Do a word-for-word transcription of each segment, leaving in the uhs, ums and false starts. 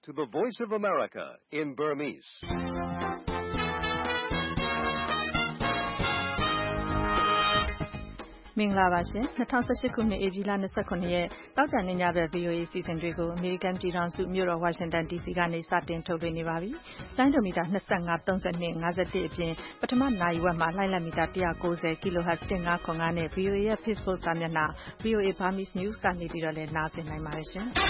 to the Voice of America in Burmese. ။မင်္ဂလာပါရှင်။၂၀၁၈ခုနှစ်ဧပြီလ၂၇ရက်တောက်ကြနေ့ညဘက် V O A စီစဉ်တွေကိုအမေရိကန်ပြည်ထောင်စုမြို့တော်ဝါရှင်တန် D C ကနေစတင်ထုတ်လွှင့်နေပါပြီ။လိုင်းဒိုမီတာ၂၅၊၃၂၊၅၁အပြင်ပထမနာရီဝက်မှာလှိုင်းလက်မီတာ၁၉၀ kHz ၁၅၇၅နဲ့ V O A ရဲ့ Facebook စာမျက်နှာ V O A Burmese News ကနေပြီးတော့လည်းနားဆင်နိုင်ပါတယ်ရှင်။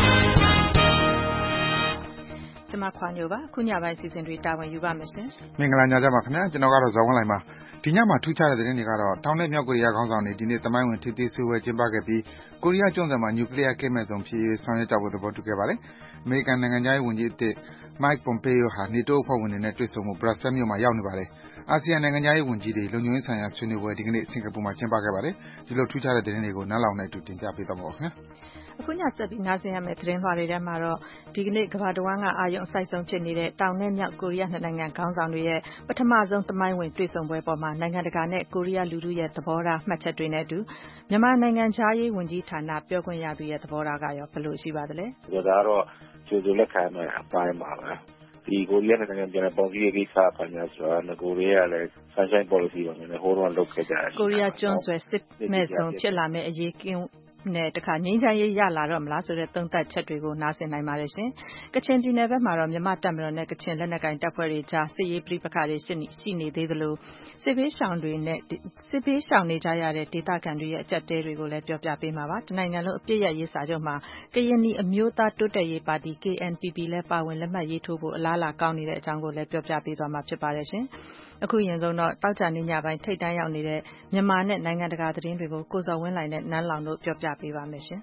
ကျွန်မခွာညိုပါခုညပိုင်းစီစဉ်တွေတာဝန်ယူပါမယ်ရှင်။မင်္ဂလာညချမ်းပါခင်ဗျာကျွန်တော်ကတော့ဇော်ဝင်းလိုင်ပါဒီညမှာထူးခြားတဲ့သတင်းတွေကတော့တောင်နဲ့မြောက်ကိုရီးယားခေါင်းဆောင်တွေဒီနေ့သမိုင်းဝင်ထိပ်သီးဆွေးနွေးကျင်းပခဲ့ပြီးကိုရီးယားကျွန်းဆွယ်မှာနျူကလ িয়ার ကင်းမဲ့ဆုံးဖြစ်ရေးဆောင်ရွက်ကြဖို့သဘောတူခဲ့ပါတယ်။အမေရိကန်နိုင်ငံသားရေးဝန်ကြီးအသစ် Mike Pompeo ဟာ NATO အဖွဲ့ဝင်တွေနဲ့တွေ့ဆုံမှု Brussels မြို့မှာရောက်နေပါတယ်။အာဆီယံနိုင်ငံသားရေးဝန်ကြီးတွေလုံခြုံရေးဆိုင်ရာဆွေးနွေးပွဲဒီကနေ့စင်ကာပူမှာကျင်းပခဲ့ပါတယ်။ဒီလိုထူးခြားတဲ့သတင်းတွေကိုနားလောင်နဲ့အတူတင်ပြပေးသွားပါမယ်ခင်ဗျာ။အခုညဆက်ပြီးနားဆင်ရမယ့်သတင်းလွှာတွေထဲမှာတော့ဒီကနေ့ကမ္ဘာတဝန်းကအာရုံအစိုက်ဆုံးဖြစ်နေတဲ့တောင်နဲ့မြောက်ကိုရီးယားနှစ်နိုင်ငံခေါင်းဆောင်တွေရဲ့ပထမဆုံးသမိုင်းဝင်တွေ့ဆုံပွဲပေါ်မှာနိုင်ငံတကာနဲ့ကိုရီးယားလူထုရဲ့သဘောထားမှတ်ချက်တွေနဲ့အတူမြန်မာနိုင်ငံခြားရေးဝန်ကြီးဌာနပြောခွင့်ရသူရဲ့သဘောထားကရောဘယ်လိုရှိပါသလဲ။ဒါကတော့ကျိုးကျိုးလက်ခံမယ့်အပိုင်းပါပဲ။ဒီကိုရီးယားနိုင်ငံပြန်ပေါင်းစည်းရေးကိစ္စပညာဆိုတာကိုရီးယားလည်း sunshine policy ပါနဲ့ဟိုတော့လုပ်ခဲ့ကြတယ်။ကိုရီးယားကျွန်းဆွယ်စစ်မဲ့ဆုံးဖြစ်လာမယ့်အရေးကင်းနဲ့တခါငြိမ်းချမ်းရေးရလာတော့မလားဆိုတဲ့သုံးသပ်ချက်တွေကိုနားဆင်နိုင်ပါတယ်ရှင်။ကချင်ပြည်နယ်ဘက်မှာတော့မြန်မာတပ်မတော်နဲ့ကချင်လက်နက်ကိုင်တပ်ဖွဲ့တွေကြားစစ်ရေးပြိပခါတွေရှိနေသေးသလိုစစ်ဘေးရှောင်တွေနဲ့စစ်ဘေးရှောင်နေကြရတဲ့ဒေသခံတွေရဲ့အကြက်တဲတွေကိုလည်းပြောပြပေးမှာပါ။တနိုင်ငံလုံးအပြည့်ရရေးစာချုပ်မှာကရင်နီအမျိုးသားတိုးတက်ရေးပါတီ K N P P လည်းပါဝင်လက်မှတ်ရေးထိုးဖို့အလားအလာကောင်းနေတဲ့အကြောင်းကိုလည်းပြောပြပေးသွားမှာဖြစ်ပါတယ်ရှင်။အခုရင်ဆုံးတော့တောက်ကြနေ့ညပိုင်းထိတ်တန်းရောက်နေတဲ့မြန်မာနဲ့နိုင်ငံတကာသတင်းတွေကိုကိုဇော်ဝင်းလိုင်နဲ့နန်းလောင်တို့ပြောပြပေးပါမယ်ရှင်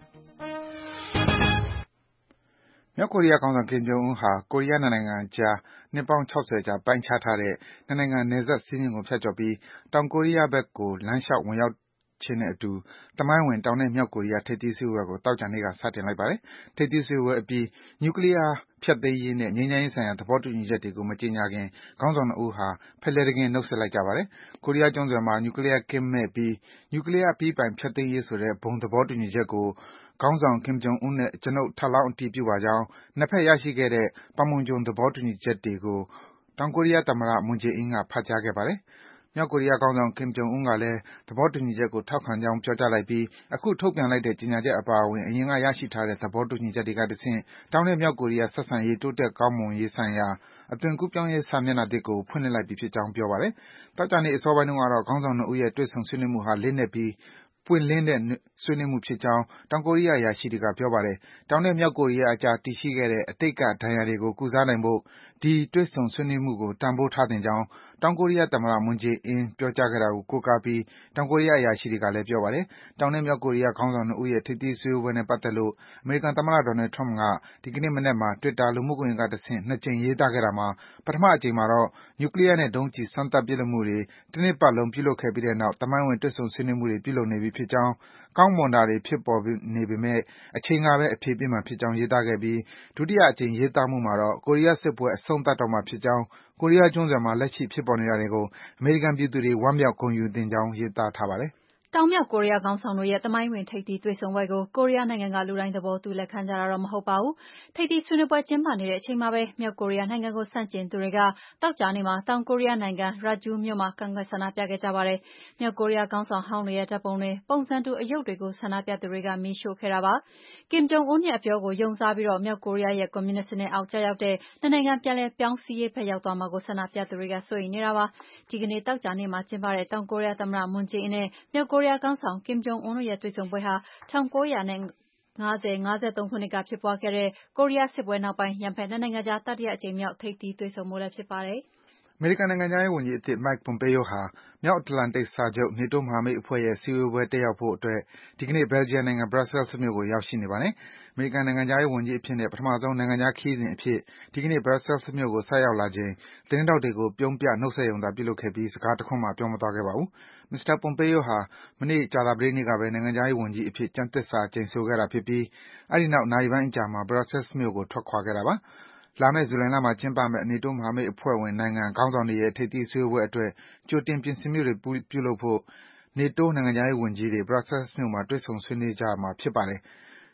။မြောက်ကိုရီးယားခေါင်းဆောင်ကင်ဂျုံအွန်းဟာကိုရီးယားနိုင်ငံကြားနှစ်ပေါင်း၆၀ကြာပိုင်းခြားထားတဲ့နှစ်နိုင်ငံနယ်စပ်စည်းမျဉ်းကိုဖြတ်ကျော်ပြီးတောင်ကိုရီးယားဘက်ကိုလမ်းလျှောက်ဝင်ရောက်ခြင်းနဲ့အတူသမိုင်းဝင်တောင်နဲ့မြောက်ကိုရီးယားထိပ်သီးစည်းဝေးပွဲကိုတောက်ကြနေ့ကစတင်လိုက်ပါတယ်။ထိပ်သီးစည်းဝေးပွဲအပြီးနျူကလ িয়ার ဖျက်သိမ်းရေးနဲ့ငြိမ်းချမ်းရေးဆိုင်ရာသဘောတူညီချက်တွေကိုမကြေညာခင်ခေါင်းဆောင်နှစ်ဦးဟာဖလှယ်တကင်းနှုတ်ဆက်လိုက်ကြပါတယ်။ကိုရီးယားကျွန်းဆွယ်မှာနျူကလ িয়ার ကင်းမဲ့ပြီးနျူကလ িয়ার အပြီးပိုင်ဖျက်သိမ်းရေးဆိုတဲ့ဘုံသဘောတူညီချက်ကိုခေါင်းဆောင် Kim Jong Un နဲ့ကျွန်ုပ်ထပ်လောင်းအတည်ပြုပါကြောင်းနှစ်ဘက်ရရှိခဲ့တဲ့ Panmunjom သဘောတူညီချက်တွေကိုတောင်ကိုရီးယားသမ္မတ Moon Jae-in ကဖတ်ကြားခဲ့ပါတယ်။မြောက်ကိုရီးယားခေါင်းဆောင် Kim Jong Un ကလည်းသဘောတူညီချက်ကိုထောက်ခံကြောင်းပြောကြားလိုက်ပြီးအခုထုတ်ပြန်လိုက်တဲ့ကြေညာချက်အပါအဝင်အရင်ကရရှိထားတဲ့သဘောတူညီချက်တွေကတဆင့်တောင်နဲ့မြောက်ကိုရီးယားဆက်ဆံရေးတိုးတက်ကောင်းမွန်ရေးဆိုင်ရာအသွင်ကူးပြောင်းရေးစာမျက်နှာသစ်ကိုဖွင့်လှစ်လိုက်ပြီဖြစ်ကြောင်းပြောပါတယ်။သောကြာနေ့အစောပိုင်းတုန်းကတော့ခေါင်းဆောင်နှစ်ဦးရဲ့တွေ့ဆုံဆွေးနွေးမှုဟာလေးနက်ပြီးပွင့်လင်းတဲ့ဆွေးနွေးမှုဖြစ်ကြောင်းတောင်ကိုရီးယားအရာရှိတွေကပြောပါတယ်။တောင်နဲ့မြောက်ကိုရီးယားအကြားတည်ရှိခဲ့တဲ့အတိတ်ကဒဏ်ရာတွေကိုကုစားနိုင်ဖို့ဒီတွေ့ဆုံဆွေးနွေးမှုကိုတန်ဖိုးထားသင့်ကြောင်းတောင်ကိုရီးယားသမ္မတ Moon Jae-in ပြောကြားခဲ့တာကိုကိုးကားပြီးတောင်ကိုရီးယားအရာရှိတွေကလည်းပြောပါတယ်။တောင်နဲ့မြောက်ကိုရီးယားခေါင်းဆောင်နှစ်ဦးရဲ့ထိပ်သီးစည်းဝေးပွဲနဲ့ပတ်သက်လို့အမေရိကန်သမ္မတ Donald Trump ကဒီကနေ့မနက်မှာ Twitter လူမှုကွန်ယက်ကတဆင့်နှစ်ကြိမ်ရေးသားခဲ့တာမှာပထမအကြိမ်မှာတော့နျူကလ িয়ার နဲ့ဒုံးကျည်စမ်းသပ်ပစ်လွှတ်မှုတွေတနှစ်ပတ်လုံးပြုလုပ်ခဲ့ပြီးတဲ့နောက်သမိုင်းဝင်တွေ့ဆုံဆွေးနွေးမှုတွေပြုလုပ်နေပြီဖြစ်ကြောင်းကောင်းမွန်တာတွေဖြစ်ပေါ်နေပေမဲ့အချိန်ကပဲအဖြေပေးမှာဖြစ်ကြောင်းရေးသားခဲ့ပြီးဒုတိယအကြိမ်ရေးသားမှုမှာတော့ကိုရီးယားစစ်ပွဲအဆုံးသတ်တော့မှာဖြစ်ကြောင်းကိုရီးယားကျွန်းဆွယ်မှာလက်ရှိဖြစ်ပေါ်နေတာတွေကိုအမေရိကန်ပြည်သူတွေဝမ်းမြောက်ဂုဏ်ယူသင့်ကြောင်းရေးသားထားပါတယ်။တောင်မြောက်ကိုရီးယားခေါင်းဆောင်တို့ရဲ့သမိုင်းဝင်ထိပ်သီးတွေ့ဆုံပွဲကိုကိုရီးယားနိုင်ငံကလူတိုင်းသဘောတူလက်ခံကြတာတော့မဟုတ်ပါဘူး။ထိပ်သီးဆွေးနွေးပွဲကျင်းပနေတဲ့အချိန်မှာပဲမြောက်ကိုရီးယားနိုင်ငံကိုဆန့်ကျင်သူတွေကသောကြာနေ့မှာတောင်ကိုရီးယားနိုင်ငံ Raju မြို့မှာကန့်ကွက်ဆန္ဒပြခဲ့ကြပါတယ်။မြောက်ကိုရီးယားခေါင်းဆောင်ဟောင်းတွေရဲ့ဓာတ်ပုံတွေပုံစံတူအရုပ်တွေကိုဆန္ဒပြသူတွေကမီးရှို့ခဲ့တာပါ။ Kim Jong Un ရဲ့အပြောကိုယုံစားပြီးမြောက်ကိုရီးယားရဲ့ကွန်မြူနစ်စနစ်အောက်ကျရောက်တဲ့နှစ်နိုင်ငံပြန်လည်ပြောင်းစည်းရေးဘက်ရောက်သွားမှာကိုဆန္ဒပြသူတွေကစိုးရိမ်နေတာပါ။ဒီကနေ့သောကြာနေ့မှာကျင်းပတဲ့တောင်ကိုရီးယားသမ္မတ Moon Jae-in နဲ့မြောက်ကိုရီးယားခေါင်းဆောင် Kim Jong Un တို့ရဲ့တွေ့ဆုံပွဲဟာ၁၉၅၀ ၅၃ ခုနှစ်ကဖြစ်ပွားခဲ့တဲ့ကိုရီးယားစစ်ပွဲနောက်ပိုင်းရန်ဘက်နှစ်နိုင်ငံကြားတတိယအကြိမ်မြောက်ထိပ်သီးတွေ့ဆုံမှုလည်းဖြစ်ပါတယ်။အမေရိကန်နိုင်ငံခြားရေးဝန်ကြီးအသစ် Mike Pompeo ဟာမြောက်အတ္တလန္တိတ်စာချုပ် NATO မဟာမိတ်အဖွဲ့ရဲ့စည်းဝေးပွဲတက်ရောက်ဖို့အတွက်ဒီကနေ့ Belgium နိုင်ငံ Brussels မြို့ကိုရောက်ရှိနေပါတယ်။အမေရိကန်နိုင်ငံခြားရေးဝန်ကြီးအဖြစ်နဲ့ပထမဆုံးနိုင်ငံခြားခရီးစဉ်အဖြစ်ဒီကနေ့ Brussels မြို့ကိုဆိုက်ရောက်လာချိန်သတင်းထောက်တွေကိုပြုံးပြနှုတ်ဆက်ရုံသာပြုလုပ်ခဲ့ပြီးစကားတခွန်းမှပြောမသွားခဲ့ပါဘူး။ မစ္စတာ Pompeo ဟာမနေ့ကြာသပတေးနေ့ကပဲနိုင်ငံခြားရေးဝန်ကြီးအဖြစ်ကျမ်းသစ္စာကျိန်ဆိုခဲ့တာဖြစ်ပြီးအဲဒီနောက်နာရီပိုင်းအကြာမှာ Brussels မြို့ကိုထွက်ခွာခဲ့တာပါ။လာမယ့်ဇူလိုင်လမှာကျင်းပမယ့် NATO မဟာမိတ်အဖွဲ့ဝင်နိုင်ငံခေါင်းဆောင်တွေရဲ့ထိပ်သီးစည်းဝေးပွဲအတွက်ကြိုတင်ပြင်ဆင်မှုတွေပြုလုပ်ဖို့ NATO နိုင်ငံခြားရေးဝန်ကြီးတွေ Brussels မြို့မှာတွေ့ဆုံဆွေးနွေးကြမှာဖြစ်ပါတယ်။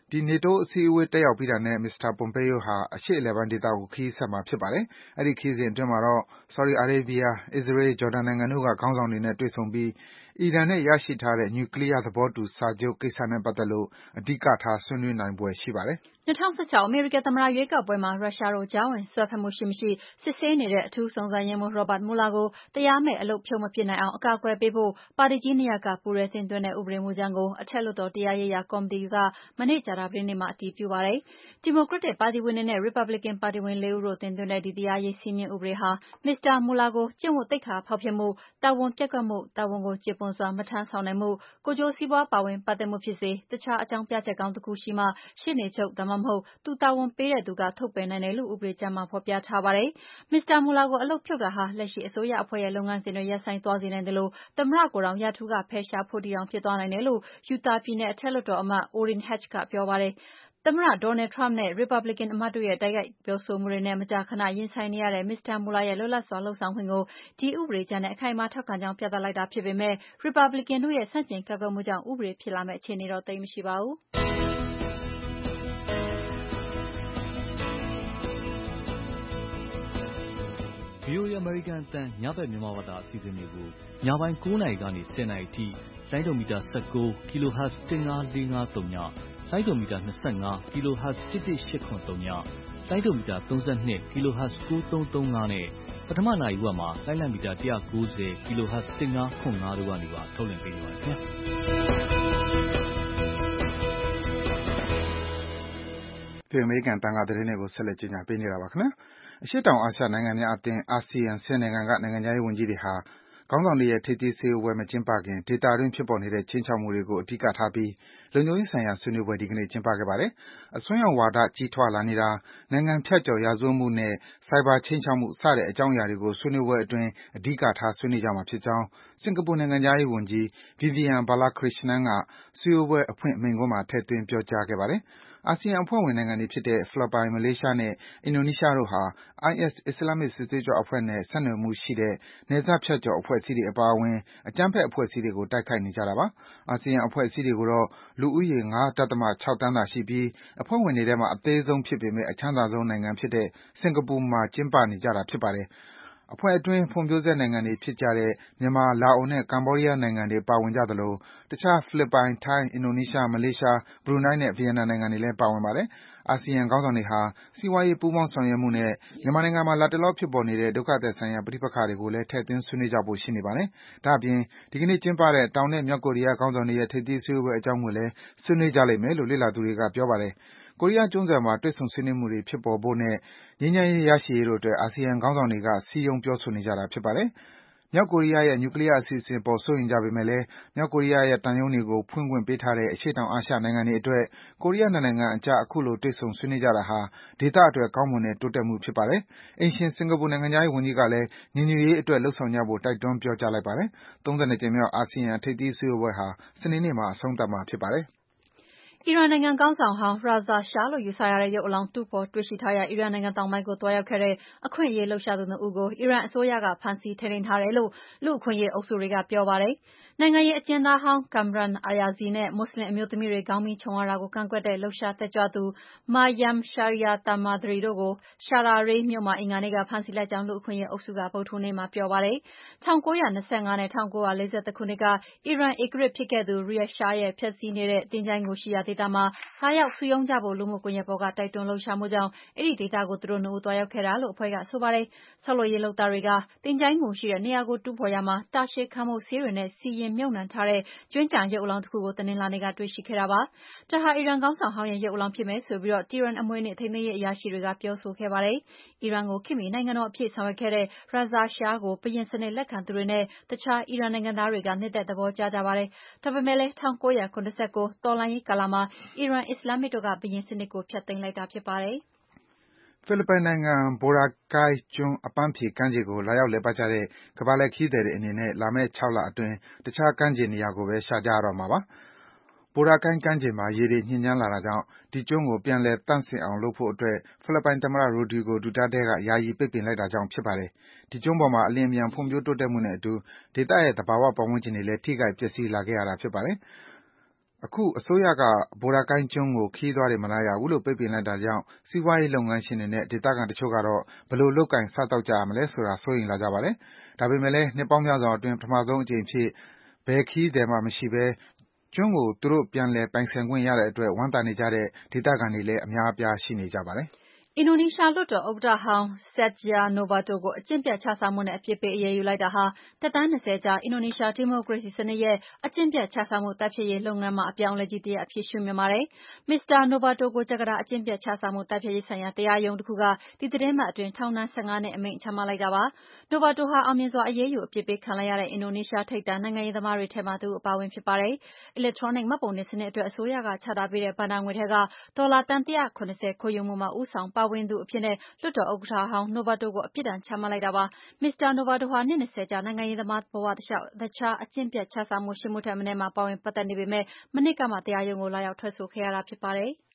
ဒီ NATO အစည်းအဝေးတက်ရောက်ပြီးတာနဲ့ မစ္စတာ Pompeo ဟာ အရှေ့အလယ်ပိုင်းဒေသကို ခရီးဆက်မှာဖြစ်ပါတယ်။ အဲဒီခရီးစဉ်အတွင်းမှာတော့ Saudi Arabia, Israel, Jordan နိုင်ငံတို့က ခေါင်းဆောင်တွေနဲ့ တွေ့ဆုံပြီး အီရန်နဲ့ ရရှိထားတဲ့ နျူကလီးယား သဘောတူစာချုပ်ကိစ္စနဲ့ပတ်သက်လို့ အဓိကထား ဆွေးနွေးနိုင်ဖွယ်ရှိပါတယ်။၂၀၁၆ အမေရိကန်သမ္မတရွေးကောက်ပွဲမှာ ရုရှားတို့ကြားဝင်စွက်ဖက်မှုရှိမရှိ စစ်ဆေးနေတဲ့ အထူးစုံစမ်းရေးမှူး Robert Mueller ကို တရားမဲ့ အလုပ်ဖြုတ်မပစ်နိုင်အောင် အကာအကွယ်ပေးဖို့ ပါတီကြီး နှစ်ရပ်က ပူးတွဲတင်သွင်းတဲ့ ဥပဒေမူကြမ်းကို အထက်လွှတ်တော် တရားရေးရာကော်မတီက မနေ့ ကြာသပတေးနေ့မှာ အတည်ပြုပါတယ်။ ဒီမိုကရက်တစ်ပါတီဝင်တွေနဲ့ ရီပတ်ဘလစ်ကန်ပါတီဝင် လေးဦးတို့ တင်သွင်းတဲ့ ဒီတရားရေးစည်းမျဉ်းဥပဒေဟာ မစ္စတာ Mueller ကို ကျင့်ဝတ်သိက္ခာဖောက်ဖျက်မှု၊ တာဝန်ပျက်ကွက်မှု၊ တာဝန်ကို ကျေပွန်စွာ မထမ်းဆောင်နိုင်မှု၊ ကိုယ်ကျိုးစီးပွားပါဝင်ပတ်သက်မှုဖြစ်စေ တခြားအကြောင်းပြချက်ကောင်းတခုရှိမှ ရှေ့နေချုပ် ဒါမှမဟုတ် သူတာဝန်ပေးတဲ့သူက ထုတ်ပယ်နိုင်တယ်လို့ ဥပဒေကြမ်းမှာ ဖော်ပြထားပါတယ်။ မစ္စတာ Mueller ကို အလုပ်ဖြုတ်တာဟာ လက်ရှိအစိုးရအဖွဲ့ရဲ့ လုပ်ငန်းစဉ်တွေ ရပ်ဆိုင်းသွားစေနိုင်သလို သမ္မတကိုတောင် ရာထူးကဖယ်ရှားဖို့ထိတောင် ဖြစ်သွားနိုင်တယ်လို့ Utah ပြည်နယ် အထက်လွှတ်တော်အမတ် Orrin Hatch ကပြောပါတယ်။ သမ္မတ Donald Trump နဲ့ ရီပတ်ဘလစ်ကန်အမတ်တို့ရဲ့ တိုက်ခိုက်ပြောဆိုမှုတွေနဲ့ မကြာခဏရင်ဆိုင်နေရတဲ့ မစ္စတာ Mueller ရဲ့ လွတ်လပ်စွာလုပ်ဆောင်ခွင့်ကို ဒီဥပဒေကြမ်းနဲ့ အခိုင်အမာထောက်ခံကြောင်း ပြသလိုက်တာဖြစ်ပေမဲ့ ရီပတ်ဘလစ်ကန်တို့ရဲ့ ဆန့်ကျင်ကန့်ကွက်မှုကြောင့် ဥပဒေဖြစ်လာမယ့်အခြေအနေတော့ သိပ်မရှိပါဘူး။ဗွီအိုအေ အမေရိကန်အသံ ညဘက်မြန်မာဘာသာအစီအစဉ်တွေကို ညပိုင်း ကိုးနာရီကနေ ဆယ်နာရီအထိ လိုင်းဒိုမီတာ ၁၉ kHz ၁၅၄၅၃ည၊ လိုင်းဒိုမီတာ ၂၅ kHz ၁၁၈၇၃ည၊ လိုင်းဒိုမီတာ ၃၂ kHz ၉၃၃၅နဲ့ ပထမနာရီဝက်မှာ လိုင်းလံမီတာ ၁၉၀ kHz ၁၅၇၅တို့ကနေပါ ထုတ်လွှင့်ပေးနေပါတယ်ခင်ဗျာ။ဒီ အမေရိကန်အသံက သတင်းတွေကို ဆက်လက်ကြေညာပေးနေတာပါခင်ဗျာ။ အရှေ့တောင်အာရှနိုင်ငံများအသင်း အာဆီယံ ၁၀ နိုင်ငံက နိုင်ငံခြားရေးဝန်ကြီးတွေဟာ ခေါင်းဆောင်တွေရဲ့ ထိပ်သီးစည်းဝေးပွဲမကျင်းပခင် ဒေသတွင်းဖြစ်ပေါ်နေတဲ့ ခြိမ်းခြောက်မှုတွေကို အဓိကထားပြီး လုံခြုံရေးဆိုင်ရာ ဆွေးနွေးပွဲ ဒီကနေ့ ကျင်းပခဲ့ပါတယ်။ အစွန်းရောက်ဝါဒ ကြီးထွားလာနေတာ၊ နိုင်ငံဖြတ်ကျော် ရာဇဝတ်မှုနဲ့ ဆိုင်ဘာခြိမ်းခြောက်မှု စတဲ့ အကြောင်းအရာတွေကို ဆွေးနွေးပွဲအတွင်း အဓိကထား ဆွေးနွေးကြမှာဖြစ်ကြောင်း စင်္ကာပူနိုင်ငံခြားရေးဝန်ကြီး Vivian Balakrishnan က စည်းဝေးပွဲအဖွင့်မိန့်ခွန်းမှာ ထည့်သွင်း ပြောကြားခဲ့ပါတယ်။ အာဆီယံအဖွဲ့ဝင်နိုင်ငံတွေဖြစ်တဲ့ ဖိလစ်ပိုင်၊ မလေးရှားနဲ့ အင်ဒိုနီးရှားတို့ဟာ IS အစ္စလာမ်စစ်သွေးကြွအဖွဲ့နဲ့ ဆက်နွယ်မှုရှိတဲ့ နယ်စပ်ဖြတ်ကျော် အဖွဲ့အစည်းတွေအပါအဝင် အကြမ်းဖက်အဖွဲ့အစည်းတွေကို တိုက်ခိုက်နေကြတာပါ။ အာဆီယံအဖွဲ့အစည်းတွေကတော့ လူဦးရေ ၅.၆ သန်းသာရှိပြီး အဖွဲ့ဝင်တွေထဲမှာ အသေးဆုံးဖြစ်ပေမဲ့ အချမ်းသာဆုံးနိုင်ငံဖြစ်တဲ့ စင်္ကာပူမှာ ကျင်းပနေကြတာဖြစ်ပါတယ်။ အဖွဲ့အတွင်း ဖွံ့ဖြိုးဆဲနိုင်ငံတွေဖြစ်ကြတဲ့ မြန်မာ၊ လာအိုနဲ့ ကမ္ဘောဒီးယားနိုင်ငံတွေ ပါဝင်ကြသလို တခြား ဖိလစ်ပိုင်၊ ထိုင်း၊ အင်ဒိုနီးရှား၊ မလေးရှား၊ ဘရူနိုင်းနဲ့ ဗီယက်နမ်နိုင်ငံတွေလည်း ပါဝင်ပါတယ်။ အာဆီယံခေါင်းဆောင်တွေဟာ စီးပွားရေး ပူးပေါင်းဆောင်ရွက်မှုနဲ့ မြန်မာနိုင်ငံမှာ လတ်တလောဖြစ်ပေါ်နေတဲ့ ဒုက္ခသည်ဆိုင်ရာ ပဋိပက္ခတွေကိုလည်း ထည့်သွင်း ဆွေးနွေးကြဖို့ ရှိနေပါတယ်။ ဒါ့အပြင် ဒီကနေ့ကျင်းပတဲ့ တောင်နဲ့ မြောက်ကိုရီးယားခေါင်းဆောင်တွေရဲ့ ထိပ်သီးစည်းဝေးပွဲအကြောင်းကိုလည်း ဆွေးနွေးကြလိမ့်မယ်လို့ လေ့လာသူတွေက ပြောပါတယ်။ ကိုရီးယားကျွန်းဆွယ်မှာ တွေ့ဆုံဆွေးနွေးမှုတွေ ဖြစ်ပေါ်ဖို့နဲ့ ငြိမ်းချမ်းရေးရရှိရေးတို့အတွက် အာဆီယံခေါင်းဆောင်တွေက စည်းရုံး ပြောဆိုနေကြတာ ဖြစ်ပါတယ်။ မြောက်ကိုရီးယားရဲ့ နျူကလီးယားအစီအစဉ်အပေါ် စိုးရိမ်ကြပေမဲ့လည်း မြောက်ကိုရီးယားရဲ့ သံရုံးတွေကို ဖွင့်ခွင့်ပေးထားတဲ့ အရှေ့တောင်အာရှနိုင်ငံတွေအတွက် ကိုရီးယား နှစ်နိုင်ငံအကြား အခုလို တွေ့ဆုံ ဆွေးနွေးကြတာဟာ ဒေသအတွက် ကောင်းမွန်တဲ့ တိုးတက်မှုဖြစ်ပါတယ်။ အိမ်ရှင် စင်္ကာပူနိုင်ငံခြားရေးဝန်ကြီးကလည်း ညီညွတ်ရေးအတွက် လုပ်ဆောင်ကြဖို့ တိုက်တွန်း ပြောကြားလိုက်ပါတယ်။ ၃၂ ကြိမ်မြောက် အာဆီယံ ထိပ်သီးစည်းဝေးပွဲဟာ စနေနေ့မှာ အဆုံးသတ်မှာ ဖြစ်ပါတယ်။အီရန်နိုင်ငံခေါင်းဆောင်ဟောင်း Reza Shah လို့ယူဆရတဲ့ ရုပ်အလောင်း တူးဖော်တွေ့ရှိထားရာ အီရန်နိုင်ငံတောင်ပိုင်းကို သွားရောက်ခဲ့တဲ့ အခွင့်အရေးလှုပ်ရှားသူ နှစ်ဦးကို အီရန်အစိုးရက ဖမ်းဆီး ထိန်းသိမ်းထားတယ်လို့ လူ့အခွင့်အရေးအုပ်စုတွေက ပြောပါတယ်။ နိုင်ငံရေးအကျဉ်းသားဟောင်း Kamran Ayaazi နဲ့ မွတ်ဆလင်အမျိုးသမီးတွေ ခေါင်းမီးခြုံရတာကို ကန့်ကွက်တဲ့ လှုပ်ရှားတက်ကြွသူ Maryam Sharia Tahmadri တို့ကို Sharareh မြို့မှာ အင်္ဂါနေ့က ဖမ်းဆီးလိုက်ကြောင်း လူ့အခွင့်အရေးအုပ်စုက ဗုဒ္ဓဟူးနေ့မှာ ပြောပါတယ်။ ၁၉၂၅ နဲ့ ၁၉၄၁ ခုနှစ်က အီရန်ဧကရာဇ်ဖြစ်ခဲ့သူ Reza Shah ရဲ့ ဖျက်ဆီးနေတဲ့ သင်္ချိုင်းကိုရှိရာဒေသမှာ လာရောက်စုရုံးကြဖို့ လူမှုကွန်ယက်ပေါ်က တိုက်တွန်းလှုပ်ရှားမှုကြောင့် အဲဒီဒေသကို သူတို့နှစ်ဦး သွားရောက်ခဲ့တာလို့ အဖွဲ့က ဆိုပါတယ်။ ဆောက်လုပ်ရေးလုပ်သားတွေက သင်္ချိုင်းခုံရှိတဲ့နေရာကို တူးဖော်ရာမှာ တာရှည်ခံဖို့ ဆေးတွေနဲ့ စီရင်မြှုပ်နှံထားတဲ့ ကြွင်းကျန်ရုပ်အလောင်းတခုကို တနင်္လာနေ့က တွေ့ရှိခဲ့တာပါ။ ဒါဟာ အီရန်ခေါင်းဆောင်ဟောင်းရဲ့ ရုပ်အလောင်းဖြစ်မယ်ဆိုပြီး တီဟီရန်အမွေအနှစ် ထိန်းသိမ်းရေးအရာရှိတွေက ပြောဆိုခဲ့ပါတယ်။ အီရန်ကို ခေတ်မီနိုင်ငံတော်အဖြစ် ဆောင်ရွက်ခဲ့တဲ့ Reza Shah ကို ဘုရင်စနစ်လက်ခံသူတွေနဲ့ တခြား အီရန်နိုင်ငံသားတွေက နှစ်သက်သဘောကျကြပါတယ်။ ဒါပေမဲ့လည်း ၁၉၇၉ တော်လှန်ရေးကာလမှာ အီရန်အစ္စလာမ်မစ်တို့က ဘုရင်စနစ်ကို ဖျက်သိမ်းလိုက်တာဖြစ်ပါတယ်။ဖိလစ်ပိုင်နိုင်ငံ Boracay ကျွန်း အပန်းဖြေကမ်းခြေကို လာရောက်လည်ပတ်ကြတဲ့ ကမ္ဘာလှည့်ခရီးသည်တွေအနေနဲ့ လာမယ့် ၆ လအတွင်း တခြား ကမ်းခြေနေရာကိုပဲ ရှာကြရတော့မှာပါ။ Boracay ကမ်းခြေမှာ ရေတွေ ညစ်ညမ်းလာတာကြောင့် ဒီကျွန်းကို ပြန်လည် သန့်စင်အောင်လုပ်ဖို့အတွက် ဖိလစ်ပိုင်သမ္မတ Rodrigo Duterte က ယာယီ ပိတ်ပင်လိုက်တာကြောင့် ဖြစ်ပါတယ်။ ဒီကျွန်းပေါ်မှာ အလျင်အမြန် ဖွံ့ဖြိုးတိုးတက်မှုနဲ့အတူ ဒေသရဲ့ သဘာဝပတ်ဝန်းကျင်တွေလည်း ထိခိုက် ပျက်စီးလာခဲ့ရတာ ဖြစ်ပါတယ်။အခုအစိုးရကဘော်ဒါကိုင်းကျွန်းကိုခရီးသွားတွေမလာရဘူးလို့ပိတ်ပင်လိုက်တာကြောင့်စီးပွားရေးလုပ်ငန်းရှင်တွေနဲ့ဒေသခံတချို့ကတော့ဘယ်လိုလုပ်ကိုင်စားသောက်ကြရမလဲဆိုတာစိုးရိမ်လာကြပါတယ်။ဒါပေမဲ့လည်းနှစ်ပေါင်းများစွာအတွင်းပထမဆုံးအကြိမ်အဖြစ်ဘယ်ခရီးသည်မှမရှိဘဲကျွန်းကိုသူတို့ပြန်လည်ပိုင်ဆိုင်ခွင့်ရတဲ့အတွက်ဝမ်းသာနေကြတဲ့ဒေသခံတွေလည်းအများအပြားရှိနေကြပါတယ်။အင်ဒိုနီးရှားလွှတ်တော်ဥက္ကဋ္ဌဟောင်း Setia Novato ကိုအကျင့်ပျက်ခြစားမှုနဲ့အပြစ်ပေးအရေးယူလိုက်တာဟာသက်တမ်း၂၀ကြာအင်ဒိုနီးရှားဒီမိုကရေစီစနစ်ရဲ့အကျင့်ပျက်ခြစားမှုတိုက်ဖျက်ရေးလုပ်ငန်းမှာအပြောင်းအလဲကြီးတစ်ရပ်အဖြစ်ရှုမြင်ပါတယ်။ မစ္စတာ Novato ကိုဂျကာတာအကျင့်ပျက်ခြစားမှုတိုက်ဖျက်ရေးဆိုင်ရာတရားရုံးတစ်ခုကဒီသီတင်းပတ်အတွင်းထောင်ဒဏ်၁၅နှစ်အမိန့်ချမှတ်လိုက်တာပါ။ Novato ဟာအောင်မြင်စွာအရေးယူအပြစ်ပေးခံလိုက်ရတဲ့အင်ဒိုနီးရှားထိပ်တန်းနိုင်ငံရေးသမားတွေထဲမှာသူအပါအဝင်ဖြစ်ပါတယ်။ အီလက်ထရောနစ်မှတ်ပုံတင်စနစ်အတွက်အစိုးရကချထားပေးတဲ့ဘဏ္ဍာငွေထဲကဒေါ်လာသန်း၁၇၀ခိုးယူမှုမှာဦးဆောင်ပါဝင်သူအဖြစ်လွှတ်တော်ဥက္ကဋ္ဌဟောင်း Novato ကိုအပြစ်ဒဏ်ချမှတ်လိုက်တာပါ။ မစ္စတာ Novato ဟာနှစ်၂၀ကြာနိုင်ငံရေးသမားဘဝတစ်လျှောက်တခြားအကျင့်ပျက်ခြစားမှု၈မှုထက်မနည်းမှာပါဝင်ပတ်သက်နေပေမဲ့မနှစ်ကမှတရားရုံးကိုလာရောက်ထွက်ဆိုခဲ့ရတာဖြစ်ပါတယ်။